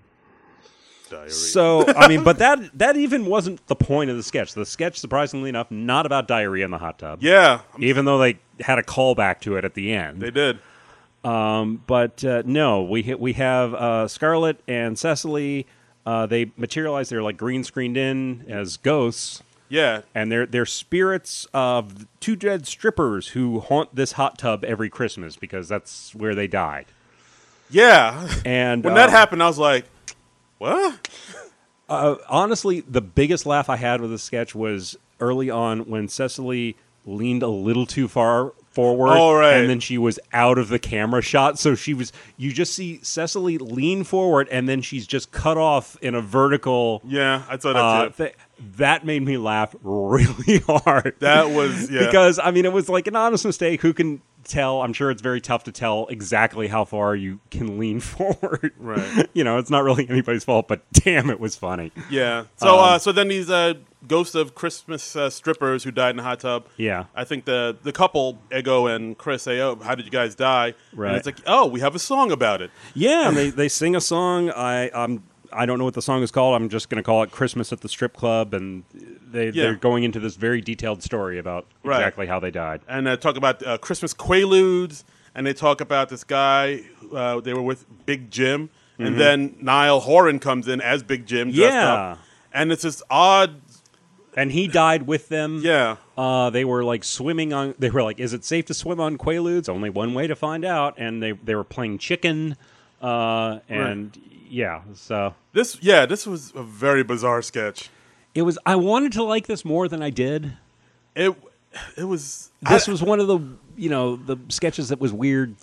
So, I mean, but that even wasn't the point of the sketch. The sketch, surprisingly enough, not about diarrhea in the hot tub. Yeah, Even though they had a callback to it at the end. they did. But no, we have Scarlett and Cecily. They materialize. They're like green screened in as ghosts, Yeah, and they're spirits of two dead strippers who haunt this hot tub every Christmas because that's where they died. yeah. And When that happened, I was like, "What?" honestly, the biggest laugh I had with the sketch was early on when Cecily leaned a little too far forward, Oh, right. and then she was out of the camera shot. So you just see Cecily lean forward, and then she's just cut off in a vertical. Yeah, I saw that too. That made me laugh really hard. That was Because, I mean, it was like an honest mistake. Who can tell? I'm sure it's very tough to tell exactly how far you can lean forward. Right. It's not really anybody's fault, but damn, it was funny. Yeah. So so then these ghosts of Christmas strippers who died in the hot tub. Yeah. I think the couple Ego and Chris say, "Oh, how did you guys die?" Right. And it's like, "Oh, we have a song about it." Yeah, and they sing a song. I don't know what the song is called. I'm just going to call it Christmas at the Strip Club, and they're going into this very detailed story about exactly how they died. And talk about Christmas Quaaludes, and they talk about this guy. They were with Big Jim, and then Niall Horan comes in as Big Jim, dressed up, and it's this odd. And he died with them. Yeah. They were like swimming on. They were like, "Is it safe to swim on Quaaludes?" Only one way to find out. And they were playing chicken, and yeah. So This was a very bizarre sketch. it was. I wanted to like this more than I did. It was. This was one of the the sketches that was weird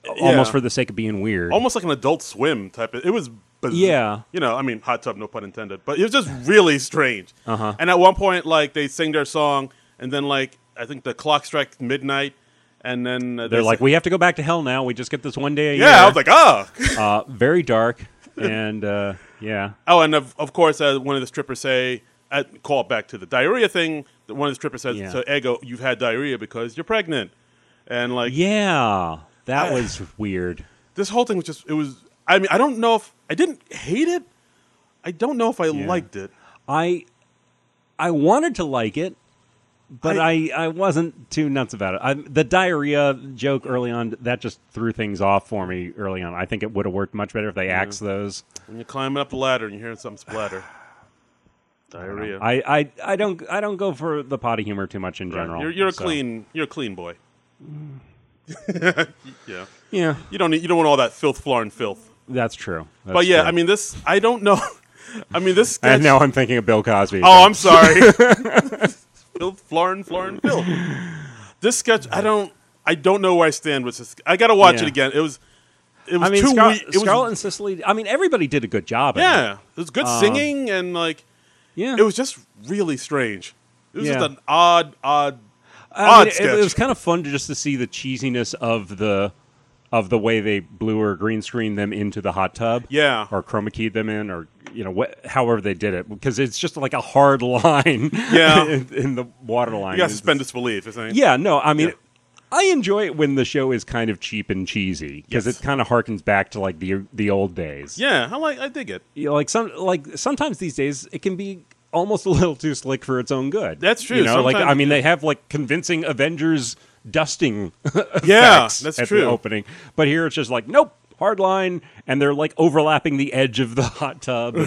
almost for the sake of being weird. almost like an Adult Swim type of. It was. Yeah. I mean, hot tub, no pun intended. But it was just really strange. And at one point, like, they sing their song, and then, like, I think the clock strikes midnight, and then They're like, we have to go back to hell now. We just get this one day a year. yeah, I was like, very dark, and yeah. Oh, and of course, one of the strippers say, call back to the diarrhea thing. One of the strippers says to Ego, "You've had diarrhea because you're pregnant," and like, yeah, that was weird. This whole thing was just. It was. I mean, I don't know if I didn't hate it. I don't know if I liked it. I wanted to like it, but I wasn't too nuts about it. The diarrhea joke early on, that just threw things off for me early on. I think it would have worked much better if they axed those. When you're climbing up the ladder and you're hearing something splatter. Diarrhea. I don't go for the potty humor too much in general. Right. You're a clean boy. Yeah. Yeah. You don't want all that filth, floor, and filth. That's true. But yeah, true. I mean this. I don't know. I mean this. Sketch, and now I'm thinking of Bill Cosby. Oh, I'm sorry. Filth, floor, and filth. This sketch, I don't know where I stand with this. I got to watch it again. It was I mean, too weak. Scarlett and Cicely. I mean, everybody did a good job. Yeah, it was good singing and like. Yeah, it was just really strange. It was just an odd sketch. It was kind of fun to see the cheesiness of the way they blew or green screened them into the hot tub. Yeah, or chroma keyed them in, or however they did it, because it's just like a hard line. Yeah, in the water line. You got to suspend disbelief, isn't it? Yeah, no, I mean. Yeah. I enjoy it when the show is kind of cheap and cheesy because it kind of harkens back to like the old days. Yeah, I dig it. Sometimes these days it can be almost a little too slick for its own good. That's true. They have like convincing Avengers dusting. Yeah, that's at true. The opening, but here it's just like nope, hard line, and they're like overlapping the edge of the hot tub.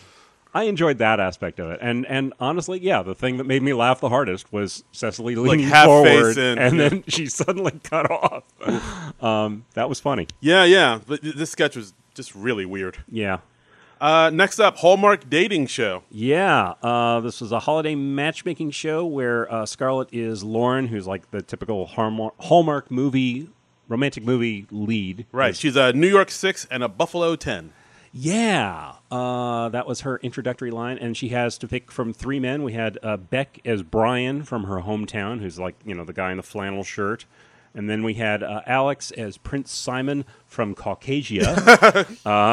I enjoyed that aspect of it, and honestly, yeah, the thing that made me laugh the hardest was Cecily leaning forward, then she suddenly cut off. That was funny. Yeah, but this sketch was just really weird. Yeah. Next up, Hallmark dating show. Yeah, this was a holiday matchmaking show where Scarlett is Lauren, who's like the typical Hallmark romantic movie lead. Right, she's a New York 6 and a Buffalo 10. Yeah, that was her introductory line, and she has to pick from three men. We had Beck as Brian from her hometown, who's like, the guy in the flannel shirt. And then we had Alex as Prince Simon from Caucasia,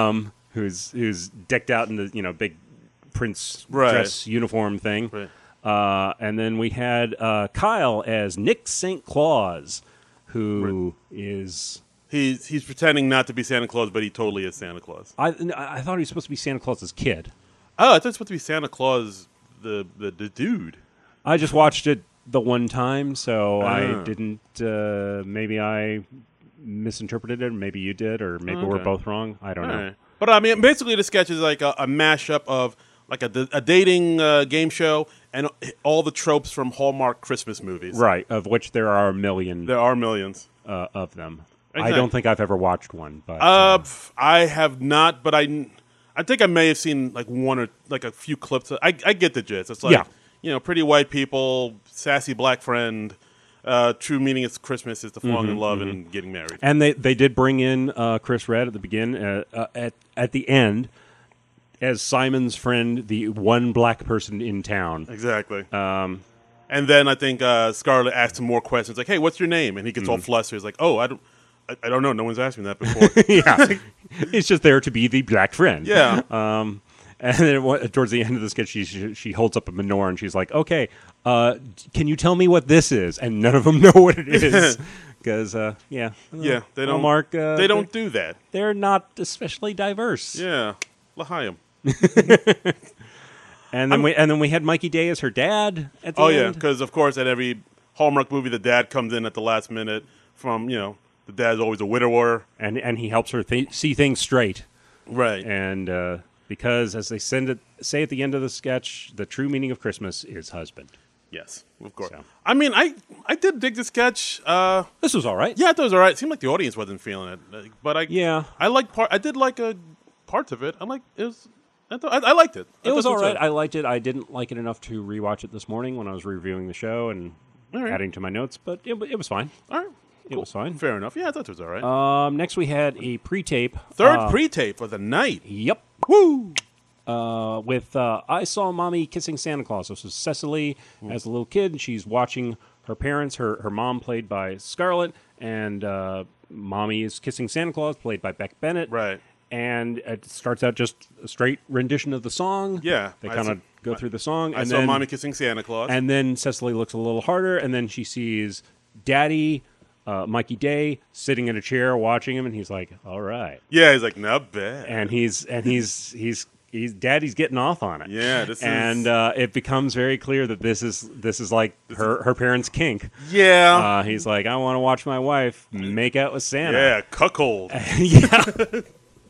who's decked out in the, big Prince dress uniform thing. Right. And then we had Kyle as Nick St. Claus, who is... He's pretending not to be Santa Claus, but he totally is Santa Claus. I thought he was supposed to be Santa Claus's kid. Oh, I thought he was supposed to be Santa Claus, the dude. I just watched it the one time, so I didn't. Maybe I misinterpreted it. Maybe you did, or maybe we're both wrong. I don't know. Right. But I mean, basically, the sketch is like a mashup of like a dating game show and all the tropes from Hallmark Christmas movies. Right, of which there are a million. There are millions of them. Exactly. I don't think I've ever watched one, but I have not. But I think I may have seen like one or like a few clips. I get the gist. It's like pretty white people, sassy black friend. True meaning of Christmas is to fall in love and getting married. And they did bring in Chris Redd at the beginning, at the end, as Simon's friend, the one black person in town. Exactly. And then I think Scarlett asked him more questions, like, "Hey, what's your name?" And he gets all flustered. He's like, "Oh, I don't know. No one's asked me that before." Yeah, it's just there to be the black friend. Yeah. And then towards the end of the sketch, she holds up a menorah and she's like, "Okay, can you tell me what this is?" And none of them know what it is because, they don't. Hallmark, they don't do that. They're not especially diverse. Yeah, L'chaim. And then we had Mikey Day as her dad at the end. Oh yeah, because of course at every Hallmark movie, the dad comes in at the last minute. From the dad's always a widower, and he helps her see things straight. Right. And because, as they say at the end of the sketch, the true meaning of Christmas is husband. Yes, of course. So. I mean, I did dig the sketch. This was all right. Yeah, I thought it was all right. It seemed like the audience wasn't feeling it, but I did like parts of it. I liked it. It was all right. I liked it. I didn't like it enough to rewatch it this morning when I was reviewing the show and adding to my notes, but it was fine. All right. It was fine. Fair enough. Yeah, I thought it was all right. Next, we had a pre-tape. Third pre-tape of the night. Yep. Woo! With I Saw Mommy Kissing Santa Claus. This was Cecily as a little kid, and she's watching her parents. Her mom, played by Scarlett, and Mommy is kissing Santa Claus, played by Beck Bennett. Right. And it starts out just a straight rendition of the song. Yeah. They kind of go through the song. I saw Mommy kissing Santa Claus. And then Cecily looks a little harder, and then she sees Daddy, Mikey Day, sitting in a chair watching him, and he's like, "All right." Yeah, he's like, "Not bad." And he's Daddy's getting off on it. Yeah, this and it becomes very clear that this is like her parents' kink. Yeah. He's like, "I want to watch my wife make out with Santa." Yeah, cuckold. Yeah.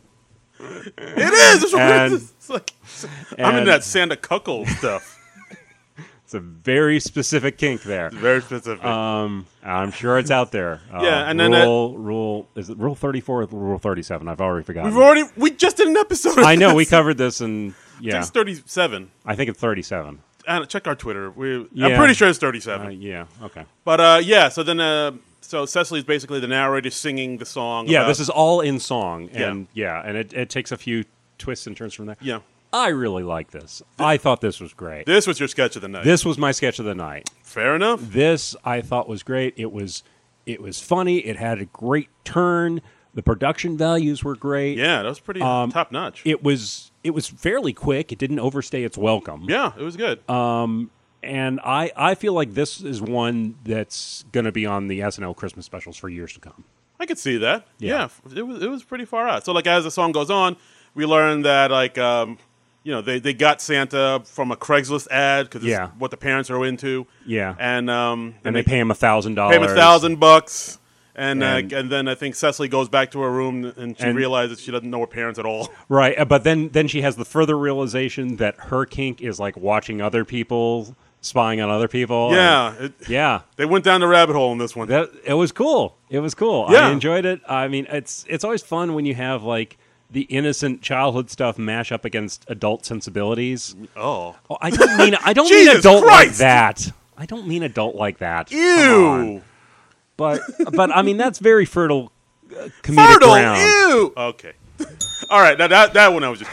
It is. And- It's like, I'm into that Santa cuckold stuff. It's a very specific kink there. Very specific. I'm sure it's out there. Yeah, and then rule is it rule 34 or rule 37? I've already forgotten. we just did an episode. Of I know we this. covered this, and I yeah, think it's 37. I think it's 37. Check our Twitter. I'm Yeah. pretty sure it's 37. Yeah, okay. But yeah, so then so Cecily's basically the narrator singing the song. Yeah, about- this is all in song, and and it takes a few twists and turns from there. Yeah. I really like this. I thought this was great. This was your sketch of the night. This was my sketch of the night. Fair enough. This I thought was great. It was funny. It had a great turn. The production values were great. Yeah, that was pretty top notch. It was fairly quick. It didn't overstay its welcome. Yeah, it was good. And I feel like this is one that's going to be on the SNL Christmas specials for years to come. I could see that. Yeah. Yeah, it was pretty far out. So like as the song goes on, we learn that like they got Santa from a Craigslist ad because Yeah. it's what the parents are into. Yeah. And they pay him $1,000. pay him $1,000. And And- then I think Cecily goes back to her room and she realizes she doesn't know her parents at all. Right, but then she has the further realization that her kink is like watching other people, spying on other people. Yeah, Yeah. they went down the rabbit hole in this one. It was cool. It was cool. Yeah. I enjoyed it. I mean, it's always fun when you have like the innocent childhood stuff mash up against adult sensibilities. Oh, Oh, I don't mean Jesus adult like Christ! that. I don't mean adult like that. Come on. ew, But I mean that's very fertile comedic fertile, ground. ew. Okay, all right. Now that one I was just.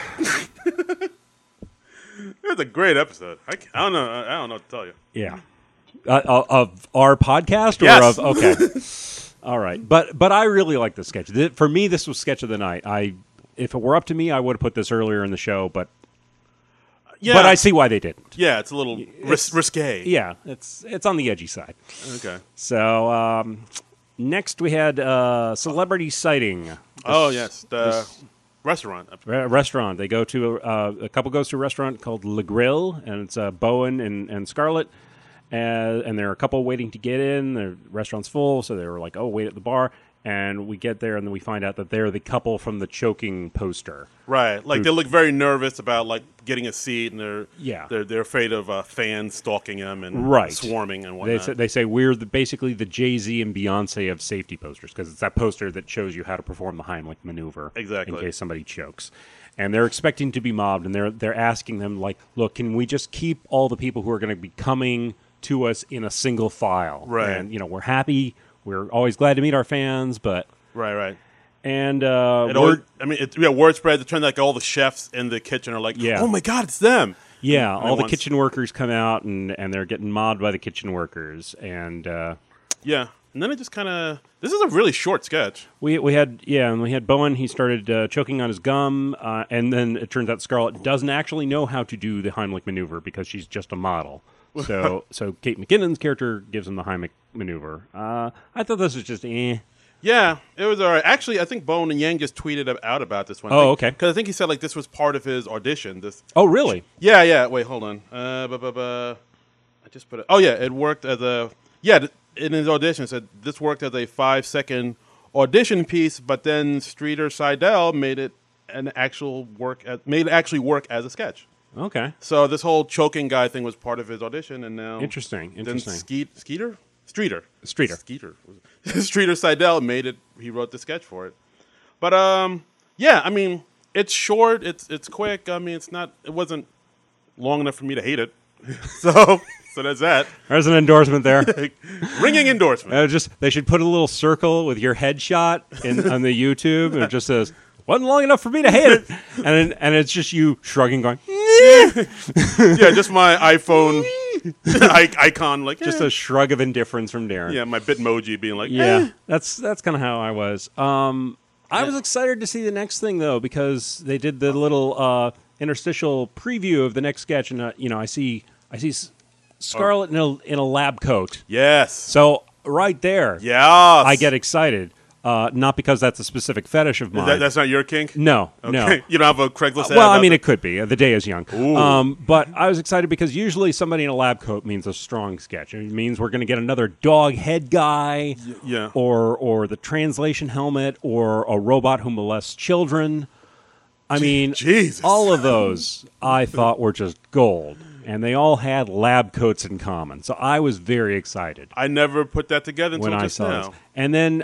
It was a great episode. I don't know. I don't know what to tell you. Yeah. Of our podcast or Yes. of okay. All right. But I really like this sketch. For me this was sketch of the night. If it were up to me I would have put this earlier in the show, but Yeah, I see why they didn't. Yeah, it's a little risque. Yeah, it's on the edgy side. Okay. So next we had celebrity sighting. Oh yes, the restaurant. Restaurant. They go to a couple goes to a restaurant called Le Grill, and it's Bowen and Scarlett, and there are a couple waiting to get in. The restaurant's full, so they were like, "Oh, wait at the bar." And we get there, and then we find out that they're the couple from the choking poster. Right, like they look very nervous about like getting a seat, and Yeah. they're afraid of fans stalking them and Right. swarming and They whatnot. say, we're basically the Jay-Z and Beyonce of safety posters because it's that poster that shows you how to perform the Heimlich maneuver Exactly. in case somebody chokes. And they're expecting to be mobbed, and they're asking them like, "Look, can we just keep all the people who are going to be coming to us in a single file?" Right. And we're happy. We're always glad to meet our fans, but right. and word spreads. It turns out like all the chefs in the kitchen are like, Yeah. "Oh my god, it's them!" yeah, all the once- kitchen workers come out and they're getting mobbed by the kitchen workers, and Yeah, and then it just kind of. This is a really short sketch. we had Bowen. He started choking on his gum, and then it turns out Scarlett doesn't actually know how to do the Heimlich maneuver because she's just a model. So Kate McKinnon's character gives him the Heimlich maneuver. I thought this was just Yeah, it was all right. Actually, I think Bone and Yang just tweeted out about this one. Oh, okay. Because I think he said like this was part of his audition. Oh, really? Yeah. Wait, hold on. I just put it. Oh, yeah. It worked as a. Yeah, in his audition, it said this worked as a 5-second audition piece, but then Streeter Seidel made it actually work as a sketch. Okay. So this whole choking guy thing was part of his audition, and now Interesting. Then Streeter Streeter Seidel made it. He wrote the sketch for it. But yeah, I mean, it's short. It's quick. I mean, it wasn't long enough for me to hate it. So So that's that. There's an endorsement there. Ringing endorsement. They should put a little circle with your headshot on the YouTube, and it just says, "Wasn't long enough for me to hate it," and it's just you shrugging, going, Yeah, just my iPhone icon, like just a shrug of indifference from Darren. yeah, my Bitmoji being like, Yeah, that's kind of how I was. I was excited to see the next thing though, because they did the little interstitial preview of the next sketch, and I see Scarlett in a lab coat. Yes. So right there, Yes. I get excited. Not because that's a specific fetish of mine. That's not your kink? No, Okay. no. You don't have a Craigslist ad Well, I about mean, that? it could be. The day is young. But I was excited because usually somebody in a lab coat means a strong sketch. It means we're going to get another dog head guy, yeah. or the translation helmet, or a robot who molests children. I mean, Jesus. all of those I thought were just gold. And they all had lab coats in common. So I was very excited I never put that together until when I just saw now. this. And then,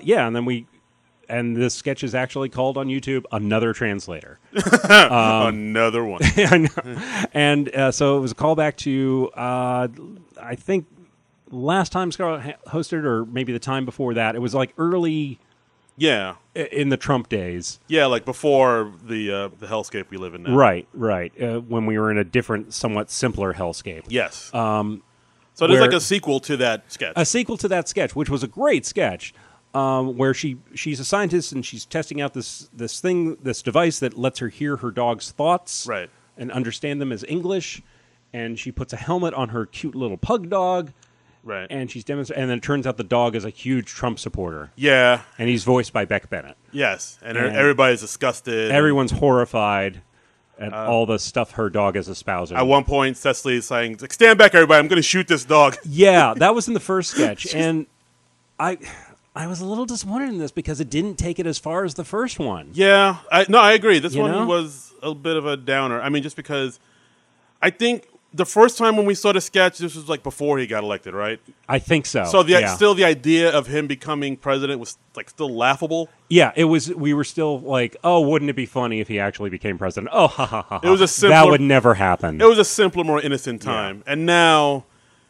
and this sketch is actually called on YouTube Another Translator. Another one. I know. And so it was a callback to, I think, last time Scarlett hosted, or maybe the time before that. It was like early Yeah. in the Trump days. Yeah, like before the hellscape we live in now. Right. When we were in a different, somewhat simpler hellscape. Yes. So there's where- like a sequel to that sketch. A sequel to that sketch, which was a great sketch, where she's a scientist and she's testing out this device that lets her hear her dog's thoughts, Right. and understand them as English. And she puts a helmet on her cute little pug dog, Right. and she's demonstrating. And then it turns out the dog is a huge Trump supporter, Yeah. and he's voiced by Beck Bennett. Yes. And And everybody's disgusted. Everyone's horrified at all the stuff her dog is espousing. At one point, Cecily is saying, like, stand back, everybody. I'm going to shoot this dog. Yeah, that was in the first sketch, and I was a little disappointed in this because it didn't take it as far as the first one. Yeah. I agree. This You one know? was a bit of a downer. I mean, just because I think the first time when we saw the sketch, this was like before he got elected, right? I think so. So yeah. still the idea of him becoming president was like still laughable. Yeah, it was. We were still like, oh, wouldn't it be funny if he actually became president? Oh, ha ha ha! It was a that simpler- would never happen. It was a simpler, more innocent time. And now,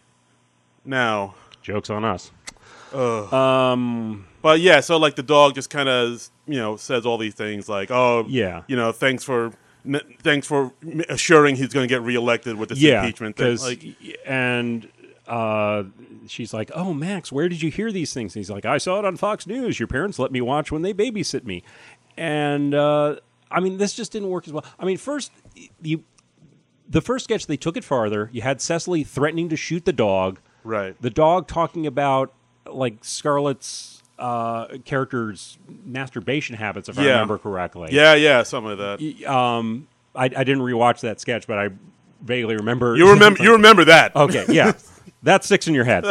Joke's on us. but yeah, so like the dog just kind of says all these things like, oh, Yeah. thanks for assuring he's going to get reelected with this Yeah, impeachment thing. because Like, she's like, oh, Max, where did you hear these things? And he's like, I saw it on Fox News. Your parents let me watch when they babysit me. And I mean, this just didn't work as well. I mean, the first sketch, they took it farther. You had Cecily threatening to shoot the dog. right. The dog talking about like Scarlett's character's masturbation habits, if I Yeah. remember correctly. Yeah, something like that. I didn't rewatch that sketch, but I vaguely remember. You remember that. Okay, yeah, that sticks in your head.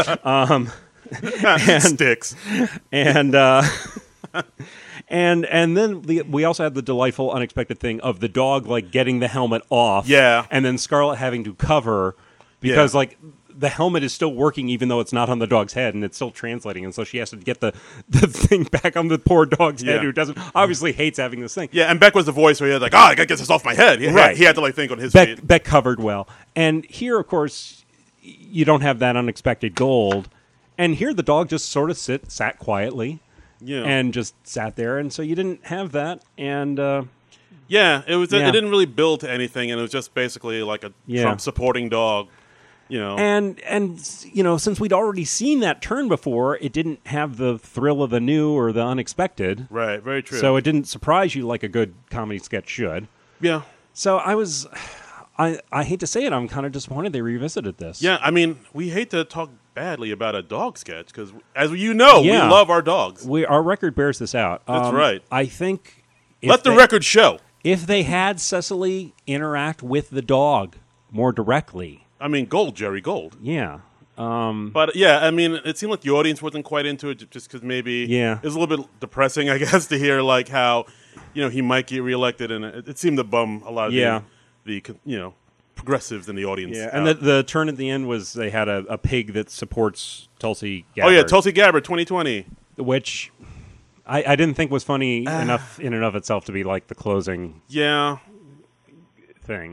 Sticks. And and then we also had the delightful, unexpected thing of the dog like getting the helmet off. Yeah. and then Scarlett having to cover because Yeah. like the helmet is still working even though it's not on the dog's head, and it's still translating, and so she has to get the thing back on the poor dog's head, Yeah. who doesn't obviously hates having this thing. Yeah, and Beck was the voice where he had like, I got to get this off my head. Right. He had to like think on his feet. Beck covered well. And here, of course, you don't have that unexpected gold. And here the dog just sort of sat quietly Yeah. and just sat there. And so you didn't have that. And Yeah, it was. Yeah. It didn't really build to anything, and it was just basically like a Yeah. Trump supporting dog. and since we'd already seen that turn before, it didn't have the thrill of the new or the unexpected. Right, very true. So it didn't surprise you like a good comedy sketch should. yeah, So I hate to say it, I'm kind of disappointed they revisited this. yeah. I mean, we hate to talk badly about a dog sketch because, as you know, Yeah. we love our dogs. Our record bears this out. That's right. I think Let the record show. if they had Cecily interact with the dog more directly, I mean, Gold, Jerry Gold. yeah, But yeah, I mean, it seemed like the audience wasn't quite into it, just because maybe Yeah. it was a little bit depressing, I guess, to hear like how he might get reelected, and it seemed to bum a lot of Yeah. the progressives in the audience. and out. the turn at the end was they had a pig that supports Tulsi Oh yeah, Gabbard, Tulsi Gabbard, 2020. which I didn't think was funny enough in and of itself to be like the closing Yeah, thing.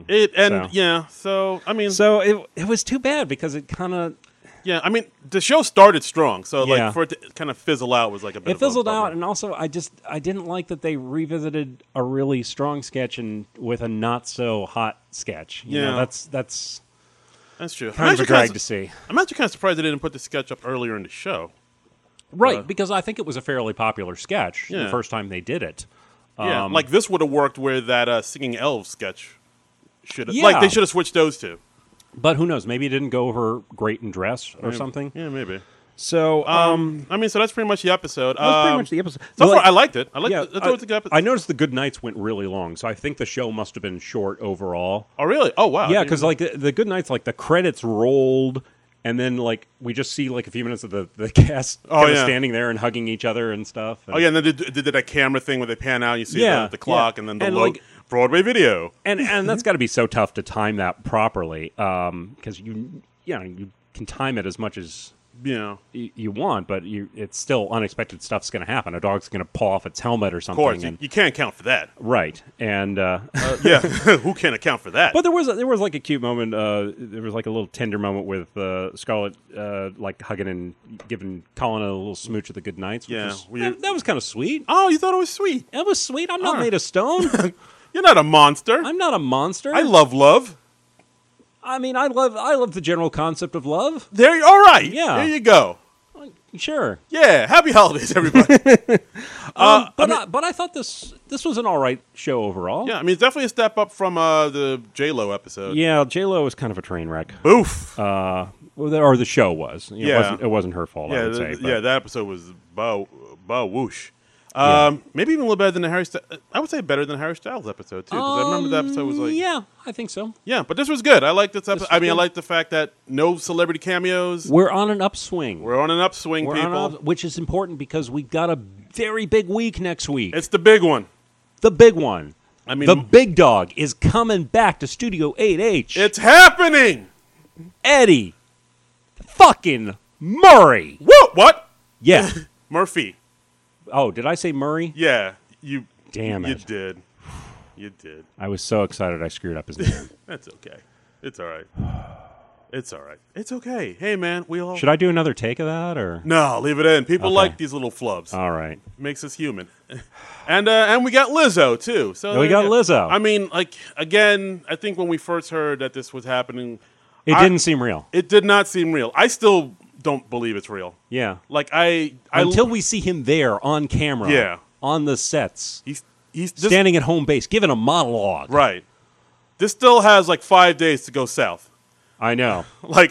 So I mean, it was too bad because it kind of I mean, the show started strong, so Yeah. like for it to kind of fizzle out was like a bit. it fizzled out, and also I didn't like that they revisited a really strong sketch with a not so hot sketch. You know, that's That's true. kind of a drag to see. I'm actually kind of surprised they didn't put the sketch up earlier in the show. Right, because I think it was a fairly popular sketch the Yeah. first time they did it. Yeah, like this would have worked where that singing elves sketch should have. Yeah. Like they should have switched those two. But who knows? Maybe it didn't go over great in dress or something. Yeah, maybe. So, I mean, so that's pretty much the episode. that was pretty much the episode. So Well, far, I liked it. I yeah, thought it was a good episode. I noticed the Good Nights went really long, so I think the show must have been short overall. Oh, really? Oh, wow. Yeah, because like the Good Nights, like the credits rolled, and then like we just see like a few minutes of the cast kind of yeah. standing there and hugging each other and stuff. Oh, yeah, and then they did that camera thing where they pan out, you see Yeah, the clock, yeah. and then the And, logo. like- Broadway video. and that's got to be so tough to time that properly, because you can time it as much as Yeah. you want, but it's still unexpected stuff's going to happen. A dog's going to paw off its helmet or Of something. course, and, you can't account for that. right, and Yeah, who can account for that? but there was like a cute moment. There was like a little tender moment with Scarlett like hugging and giving Colin a little smooch at the good nights. Yeah, That was kind of sweet. Oh, you thought it was sweet. That was sweet. I'm not Alright. made of stone. You're not a monster. I'm not a monster. I love love. I mean, I love the general concept of love. There, all right. Yeah. There you go. Sure. Yeah. Happy holidays, everybody. But I thought this was an all right show overall. Yeah, I mean, it's definitely a step up from the J-Lo episode. Yeah, J-Lo was kind of a train wreck. Oof. Or the show was. You know, Yeah. It wasn't her fault, I would say. but- that episode was bow whoosh. Yeah. Maybe even a little better than the Harry. I would say better than the Harry Styles episode too, because I remember that episode was like, Yeah, I think so. yeah. But this was good. I like this episode. was I mean, I good. like the fact that no celebrity cameos. We're on an upswing. We're on an upswing, We're people. on which is important because we've got a very big week next week. It's the big one. The big one. I mean, The big dog is coming back to Studio 8H. it's happening. Eddie fucking Murray. Whoa! What? Yeah. Murphy. Oh, did I say Murray? Yeah, you. Damn You it. did. You did. I was so excited I screwed up his name. That's okay. It's all right. It's all right. It's okay. Hey, man, we all. Should I do another take of that or? No, leave it in. People Okay. like these little flubs. All right. Makes us human. And we got Lizzo too. So We there got you Lizzo. I mean, like again, I think when we first heard that this was happening, It didn't seem real. it did not seem real. I still don't believe it's real. Yeah. Like I Until we see him there on camera. Yeah. On the sets. he's this, Standing at home base, giving a monologue. right. This still has like 5 days to go south. I know. Like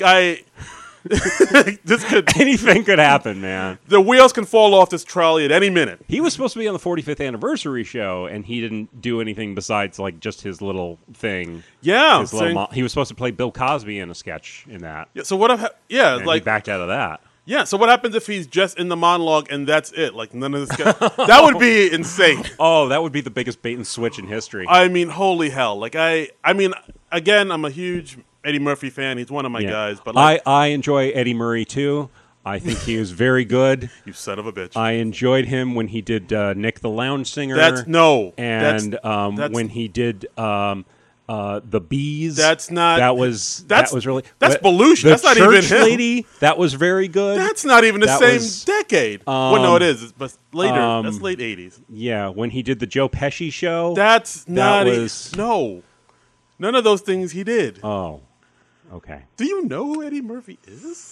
this could Anything could happen, man. the wheels can fall off this trolley at any minute. He was supposed to be on the 45th anniversary show, and he didn't do anything besides like just his little thing. Yeah. His little saying- he was supposed to play Bill Cosby in a sketch in that. yeah, so what? Yeah, And like he backed out of that. yeah. So what happens if he's just in the monologue and that's it? Like none of this. That would be insane. Oh, that would be the biggest bait and switch in history. I mean, holy hell! Like I mean, again, I'm a huge Eddie Murphy fan. He's one of my Yeah. guys. But like, I enjoy Eddie Murray too. I think he was very good. you son of a bitch. I enjoyed him when he did Nick the Lounge Singer. That's no. And that's- when he did the Bees. That's not- That was really. that's but Belushi. The That's not even Church him. Lady. That was very good. That's not even the That same was, decade. Well, no, it is. But later. That's late '80s. Yeah, when he did the Joe Pesci show. That's not. was- No. None of those things he did. Oh, okay. Do you know who Eddie Murphy is?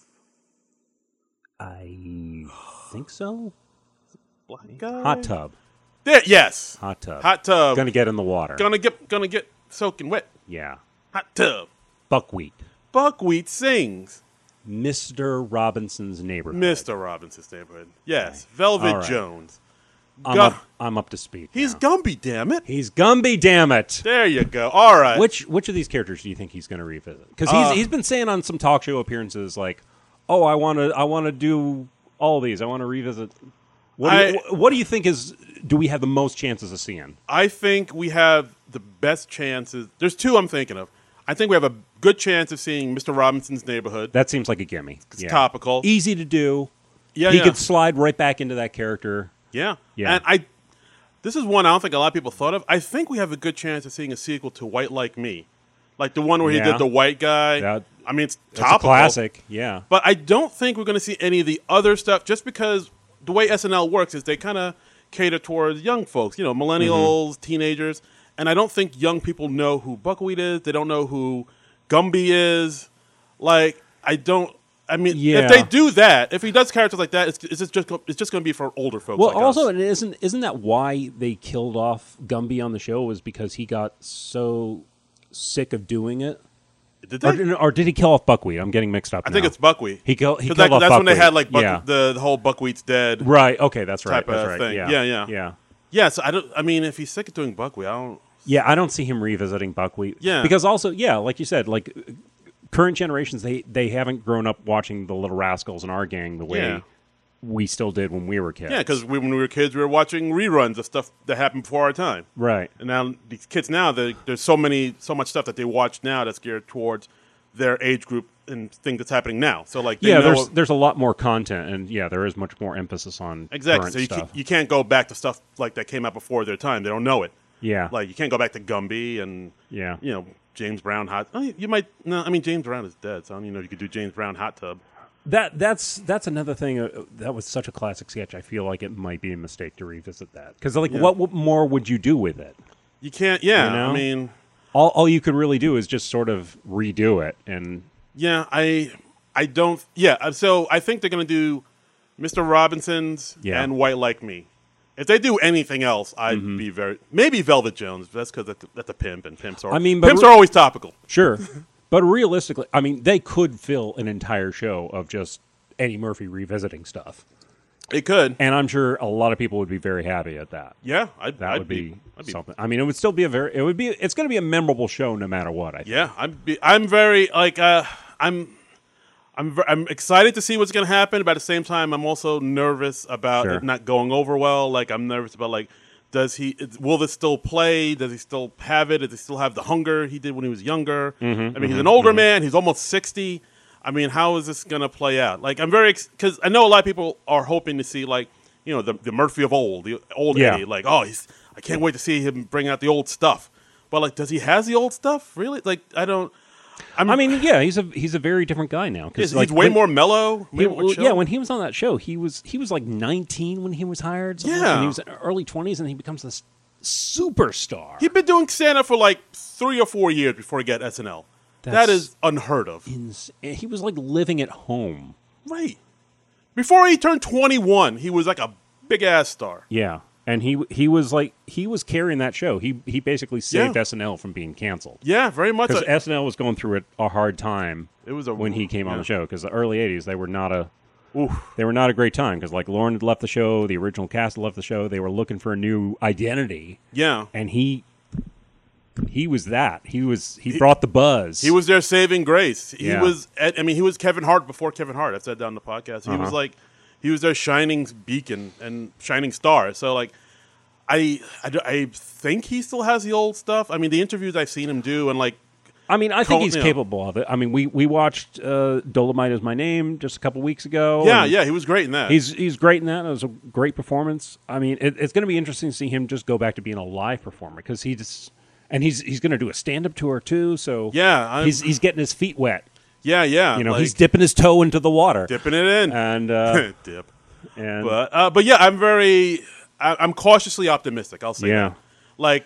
I think so. Black guy. Hot Tub. There. Yes. Hot Tub. Hot tub. Gonna get in the water. Gonna get soaking wet. Yeah. Hot tub. Buckwheat. Buckwheat sings. Mr. Robinson's Neighborhood. Mr. Robinson's Neighborhood. Yes. Velvet All right. Jones. I'm up to speed. He's now. Gumby, damn it. He's Gumby, damn it. There you go. All right. Which of these characters do you think he's going to revisit? Because he's been saying on some talk show appearances like, "Oh, I want to do all these. I want to revisit." What do you think do we have the most chances of seeing? I think we have the best chances. There's two I'm thinking of. I think we have a good chance of seeing Mr. Robinson's Neighborhood. That seems like a gimme. It's topical. Easy to do. Yeah, he yeah. could slide right back into that character. Yeah. Yeah. And This is one I don't think a lot of people thought of. I think we have a good chance of seeing a sequel to White Like Me. Like the one where he did the white guy. I mean, it's topical. a classic, yeah. But I don't think we're going to see any of the other stuff just because the way SNL works is they kind of cater towards young folks, millennials, teenagers. And I don't think young people know who Buckwheat is. They don't know who Gumby is. Like, if they do that, if he does characters like that, it's just going to be for older folks. Well, like also, us. isn't that why they killed off Gumby on the show? Was because he got so sick of doing it? Did they? Or did he kill off Buckwheat? I'm getting mixed up. I think it's Buckwheat. He killed off that's Buckwheat. when they had like the whole Buckwheat's dead. Right. Okay, that's right. Type of thing. Yeah. Yeah. So I mean, if he's sick of doing Buckwheat, I don't. Yeah, I don't see him revisiting Buckwheat. Yeah. Because also, like you said, like current generations, they haven't grown up watching the Little Rascals and Our Gang the way we still did when we were kids. Yeah, because when we were kids, we were watching reruns of stuff that happened before our time. Right. And now these kids now, there's so much stuff that they watch now that's geared towards their age group and things that's happening now. So like, there's a lot more content, and there is much more emphasis on exactly. current So stuff. you can't go back to stuff like that came out before their time. They don't know it. Yeah. Like you can't go back to Gumby and James Brown hot. You might no. I mean James Brown is dead, so I don't even know if you could do James Brown hot tub. That's another thing. That was such a classic sketch. I feel like it might be a mistake to revisit that because what more would you do with it? You can't. Yeah. You know? I mean, all you could really do is just sort of redo it and. Yeah, I don't. Yeah, so I think they're going to do Mr. Robinson's and White Like Me. If they do anything else, I'd be maybe Velvet Jones. That's because that's a pimp, and pimps are pimps are always topical. Sure, but realistically, I mean, they could fill an entire show of just Eddie Murphy revisiting stuff. It could, and I'm sure a lot of people would be very happy at that. Yeah, that would be something. I mean, it would still be it's going to be a memorable show no matter what. I think. Yeah, I'm very like I'm excited to see what's going to happen, but at the same time, I'm also nervous about it not going over well. Like, I'm nervous about, like, will this still play? Does he still have it? Does he still have the hunger he did when he was younger? I mean, he's an older man. He's almost 60. I mean, how is this going to play out? Like, I'm very, because I know a lot of people are hoping to see, like, the Murphy of old, the old Eddie. Like, I can't wait to see him bring out the old stuff. But, like, does he have the old stuff? Really? Like, he's a very different guy now. He's way more mellow. When he was on that show, he was like 19 when he was hired. And he was in early 20s, and he becomes this superstar. He'd been doing stand-up for like 3 or 4 years before he got SNL. That is unheard of. He was like living at home. Right. Before he turned 21, he was like a big-ass star. Yeah. And he was carrying that show. He basically saved SNL from being canceled. Yeah, very much. Because SNL was going through a hard time. When he came on the show. Because the early '80s, they were not a great time. Because like Lauren had left the show, the original cast had left the show. They were looking for a new identity. Yeah, and he was that. He brought the buzz. He was their saving grace. He was Kevin Hart before Kevin Hart. I've said that on the podcast. He was like. He was their shining beacon and shining star. So, like, I think he still has the old stuff. I mean, the interviews I've seen him do and, like... I mean, I think he's capable of it. I mean, we watched Dolomite Is My Name just a couple weeks ago. Yeah, he was great in that. He's great in that. It was a great performance. I mean, it's going to be interesting to see him just go back to being a live performer because he's going to do a stand-up tour, too. So, he's getting his feet wet. Yeah. He's dipping his toe into the water. Dipping it in. And dip. But yeah, I'm cautiously optimistic, I'll say that. Like,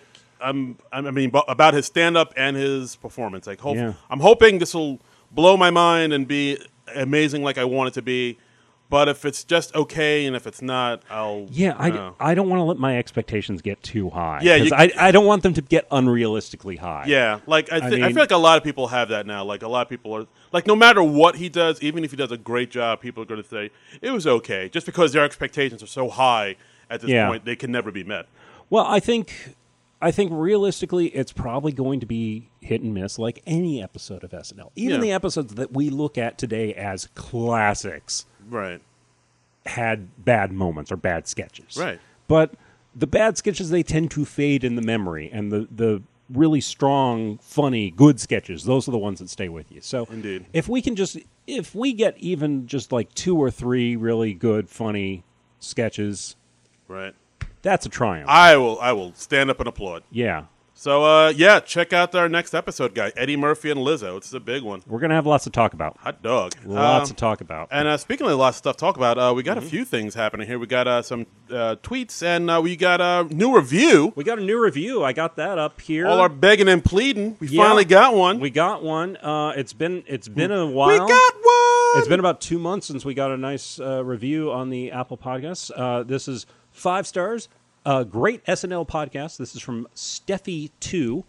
about his stand-up and his performance. Like, I'm hoping this will blow my mind and be amazing like I want it to be. But if it's just okay and if it's not, I'll... Yeah, I don't want to let my expectations get too high. Yeah, I don't want them to get unrealistically high. Yeah, like I feel like a lot of people have that now. Like a lot of people are... Like no matter what he does, even if he does a great job, people are going to say, it was okay. Just because their expectations are so high at this point, they can never be met. Well, I think realistically, it's probably going to be hit and miss like any episode of SNL. Even the episodes that we look at today as classics... Right. Had bad moments or bad sketches. Right. But the bad sketches, they tend to fade in the memory. And the really strong, funny, good sketches, those are the ones that stay with you. So indeed. If we get even just like 2 or 3 really good, funny sketches. Right. That's a triumph. I will stand up and applaud. Yeah. So, yeah, check out our next episode, guy. Eddie Murphy and Lizzo. It's a big one. We're going to have lots to talk about. Hot dog. Lots to talk about. And speaking of lots of stuff to talk about, we got a few things happening here. We got some tweets, and we got a new review. We got a new review. I got that up here. All our begging and pleading. We finally got one. We got one. It's been a while. We got one. It's been about 2 months since we got a nice review on the Apple Podcasts. This is 5 stars. Great SNL podcast. This is from Steffi2.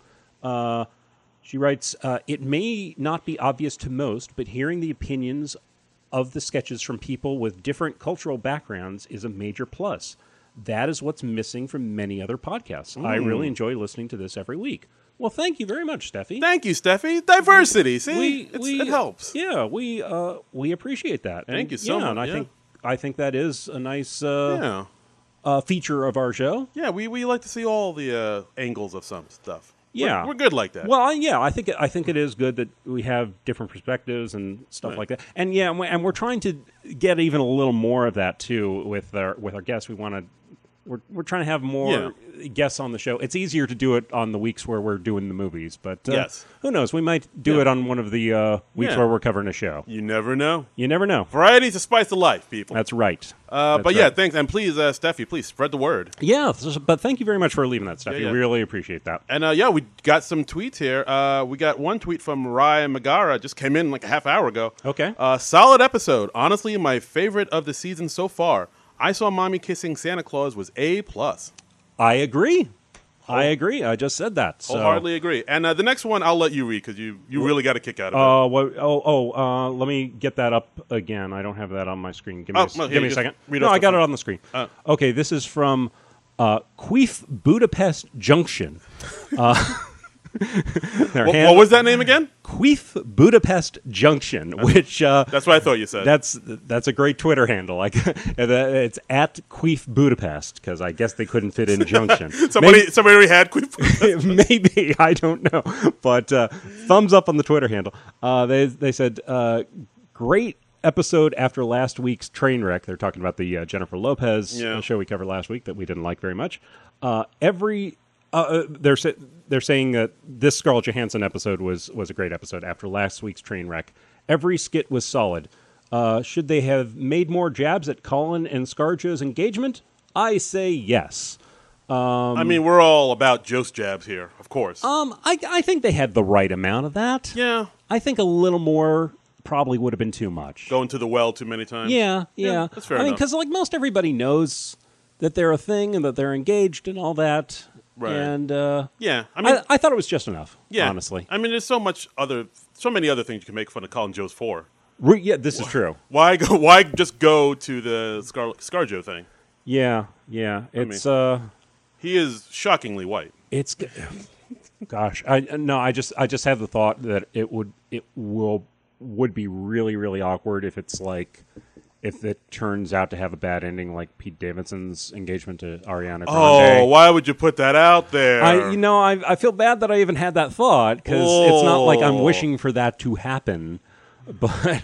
She writes, it may not be obvious to most, but hearing the opinions of the sketches from people with different cultural backgrounds is a major plus. That is what's missing from many other podcasts. I really enjoy listening to this every week. Well, thank you very much, Steffi. Thank you, Steffi. Diversity. See, it helps. Yeah, we appreciate that. Thank you so much. And I think that is a nice Yeah. feature of our show. Yeah, we like to see all the angles of some stuff. Yeah, we're good like that. Well, I think it is good that we have different perspectives and stuff like that. And yeah, and we're trying to get even a little more of that too with our guests. We're trying to have more guests on the show. It's easier to do it on the weeks where we're doing the movies, but yes. Who knows? We might do it on one of the weeks where we're covering a show. You never know. You never know. Variety's the spice of life, people. That's right. But yeah, thanks. And please, Steffi, please spread the word. Yeah, but thank you very much for leaving that, Steffi. Yeah. Really appreciate that. And yeah, we got some tweets here. We got one tweet from Ryan Megara, just came in like a half hour ago. Okay. Solid episode. Honestly, my favorite of the season so far. I Saw Mommy Kissing Santa Claus was A+. I agree. I just said that. So. Wholeheartedly agree. And the next one I'll let you read because you really got a kick out of it. Let me get that up again. I don't have that on my screen. Give me a second. No, I got it on the screen. Okay, this is from Queef Budapest Junction. What was that name again? Queef Budapest Junction, which that's what I thought you said. That's a great Twitter handle. Like it's at Queef Budapest because I guess they couldn't fit in Junction. somebody already had Queef Budapest. Maybe, I don't know, but thumbs up on the Twitter handle. They said great episode after last week's train wreck. They're talking about the Jennifer Lopez show we covered last week that we didn't like very much. They're saying that this Scarlett Johansson episode was a great episode after last week's train wreck. Every skit was solid. Should they have made more jabs at Colin and ScarJo's engagement? I say yes. I mean, we're all about Joe's jabs here, of course. I think they had the right amount of that. Yeah. I think a little more probably would have been too much. Going to the well too many times. Yeah. That's fair enough. I mean, because like most everybody knows that they're a thing and that they're engaged and all that. Right. And yeah, I mean, I thought it was just enough. Yeah, honestly. I mean, there's so many other things you can make fun of Colin Jost for. Yeah, this is true. Why just go to the ScarJo thing? Yeah. It's he is shockingly white. It's gosh, I just have the thought that it would be really, really awkward if it's like. If it turns out to have a bad ending, like Pete Davidson's engagement to Ariana Grande. Oh, why would you put that out there? I feel bad that I even had that thought because it's not like I'm wishing for that to happen. But I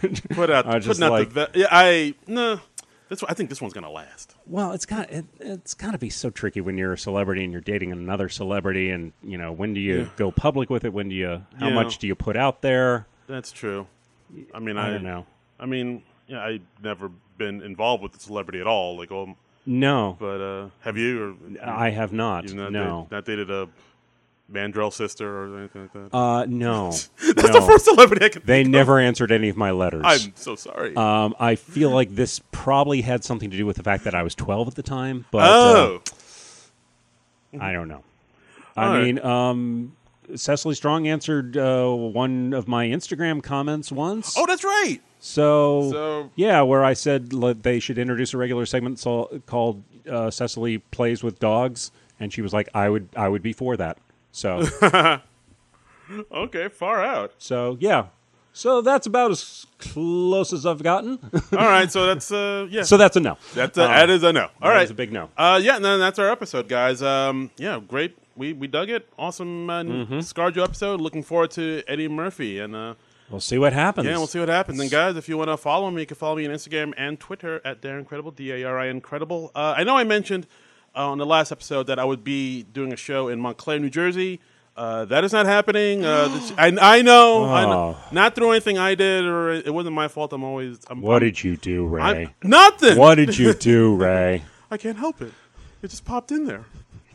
think this one's gonna last. Well, it's got to be so tricky when you're a celebrity and you're dating another celebrity, and when do you go public with it? When do you? How much do you put out there? That's true. I mean, I don't know. I mean. Yeah, I've never been involved with the celebrity at all. No. But have you? I have not. You've not dated a Mandrell sister or anything like that? No. That's the first celebrity I can They think never of. answered any of my letters. I'm so sorry. I feel like this probably had something to do with the fact that I was 12 at the time. But I don't know. I mean, Cecily Strong answered one of my Instagram comments once. Oh, that's right. So yeah, where I said they should introduce a regular segment called Cecily Plays with Dogs, and she was like, I would be for that. So okay, far out. So yeah. So that's about as close as I've gotten. All right, so that's yeah. So that's a no. That is a no. All right, a big no. Yeah, and then that's our episode, guys. Yeah, great. We dug it. Awesome ScarJo episode. Looking forward to Eddie Murphy and. We'll see what happens. Yeah, we'll see what happens. And guys, if you want to follow me, you can follow me on Instagram and Twitter at Darren Credible, DARI Incredible. I know I mentioned on the last episode that I would be doing a show in Montclair, New Jersey. That is not happening. I know. Not through anything I did, or it wasn't my fault. What did you do, Ray? Nothing. What did you do, Ray? I can't help it. It just popped in there.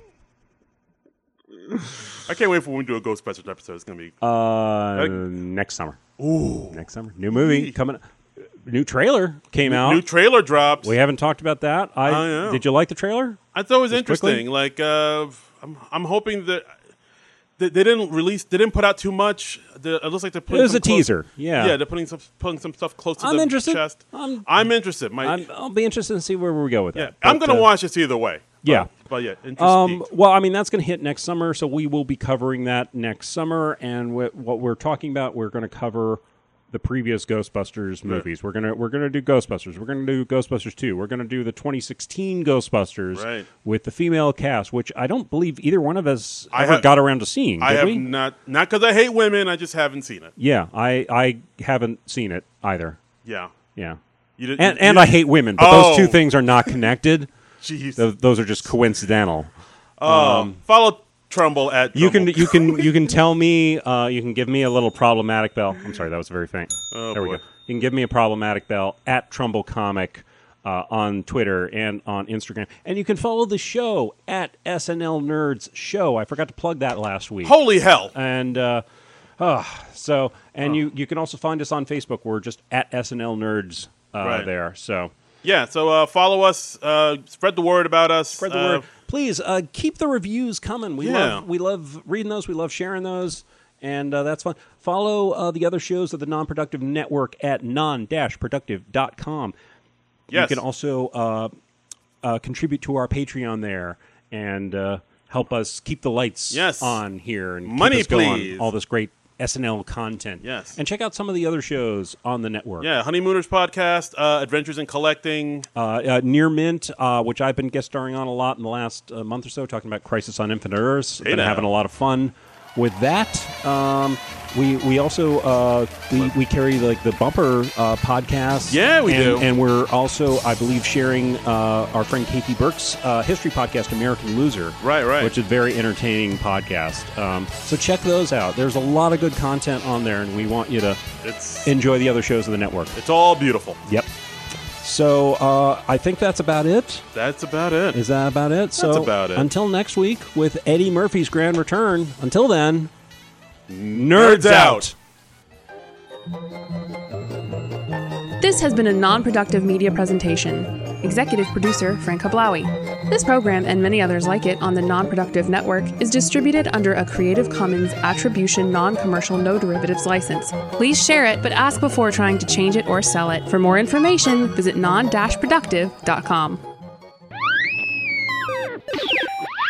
I can't wait for when we do a Ghostbusters episode. It's going to be... next summer. Ooh. Next summer. New movie coming. New trailer came out. New trailer dropped. We haven't talked about that. know. Did you like the trailer? I thought it was Just interesting. quickly? Like, I'm hoping that they didn't put out too much. It looks like they're putting. It was a teaser. Yeah, they're putting some stuff close to I'm the interested. chest. I'm interested. I'll be interested to see where we go with that. I'm going to watch this either way. Yeah. But yeah, interesting. Well, I mean, that's going to hit next summer, so we will be covering that next summer. And what we're talking about, we're going to cover the previous Ghostbusters movies. We're gonna do Ghostbusters. We're gonna do Ghostbusters 2. We're gonna do the 2016 Ghostbusters with the female cast, which I don't believe either one of us ever got around to seeing. I have we? not because I hate women. I just haven't seen it. Yeah, I haven't seen it either. Yeah. And I hate women, but those two things are not connected. Jeez. Those are just coincidental. Follow Trumbull at Trumbull. You can tell me you can give me a little problematic bell. I'm sorry, that was very faint. Oh, there we boy. go. You can give me a problematic bell at Trumbull Comic on Twitter and on Instagram, and you can follow the show at SNL Nerds Show. I forgot to plug that last week. Holy hell! And you can also find us on Facebook. We're just at SNL Nerds there. So. Yeah, so follow us, spread the word about us. Spread the word. Please keep the reviews coming. We love reading those. We love sharing those, and that's fun. Follow the other shows of the Non-Productive Network at non-productive.com. Yes. You can also contribute to our Patreon there and help us keep the lights on here and Money, keep us going please. on all this great SNL content. Yes. And check out some of the other shows on the network. Yeah, Honeymooners Podcast, Adventures in Collecting. Near Mint, which I've been guest starring on a lot in the last month or so, talking about Crisis on Infinite Earths. Been having a lot of fun with that. We also we carry like the Bumper podcast. Yeah, we do. And we're also, I believe, sharing our friend Katie Burke's history podcast, American Loser. Right. Which is a very entertaining podcast. So check those out. There's a lot of good content on there, and we want you to enjoy the other shows of the network. It's all beautiful. Yep. So I think that's about it. That's about it. Is that about it? That's about it. Until next week with Eddie Murphy's grand return. Until then, nerds out. This has been a non-productive media presentation. Executive producer Frank Hablawi. This program and many others like it on the Non-Productive Network is distributed under a Creative Commons Attribution Non-Commercial No Derivatives license. Please share it, but ask before trying to change it or sell it. For more information, visit non-productive.com.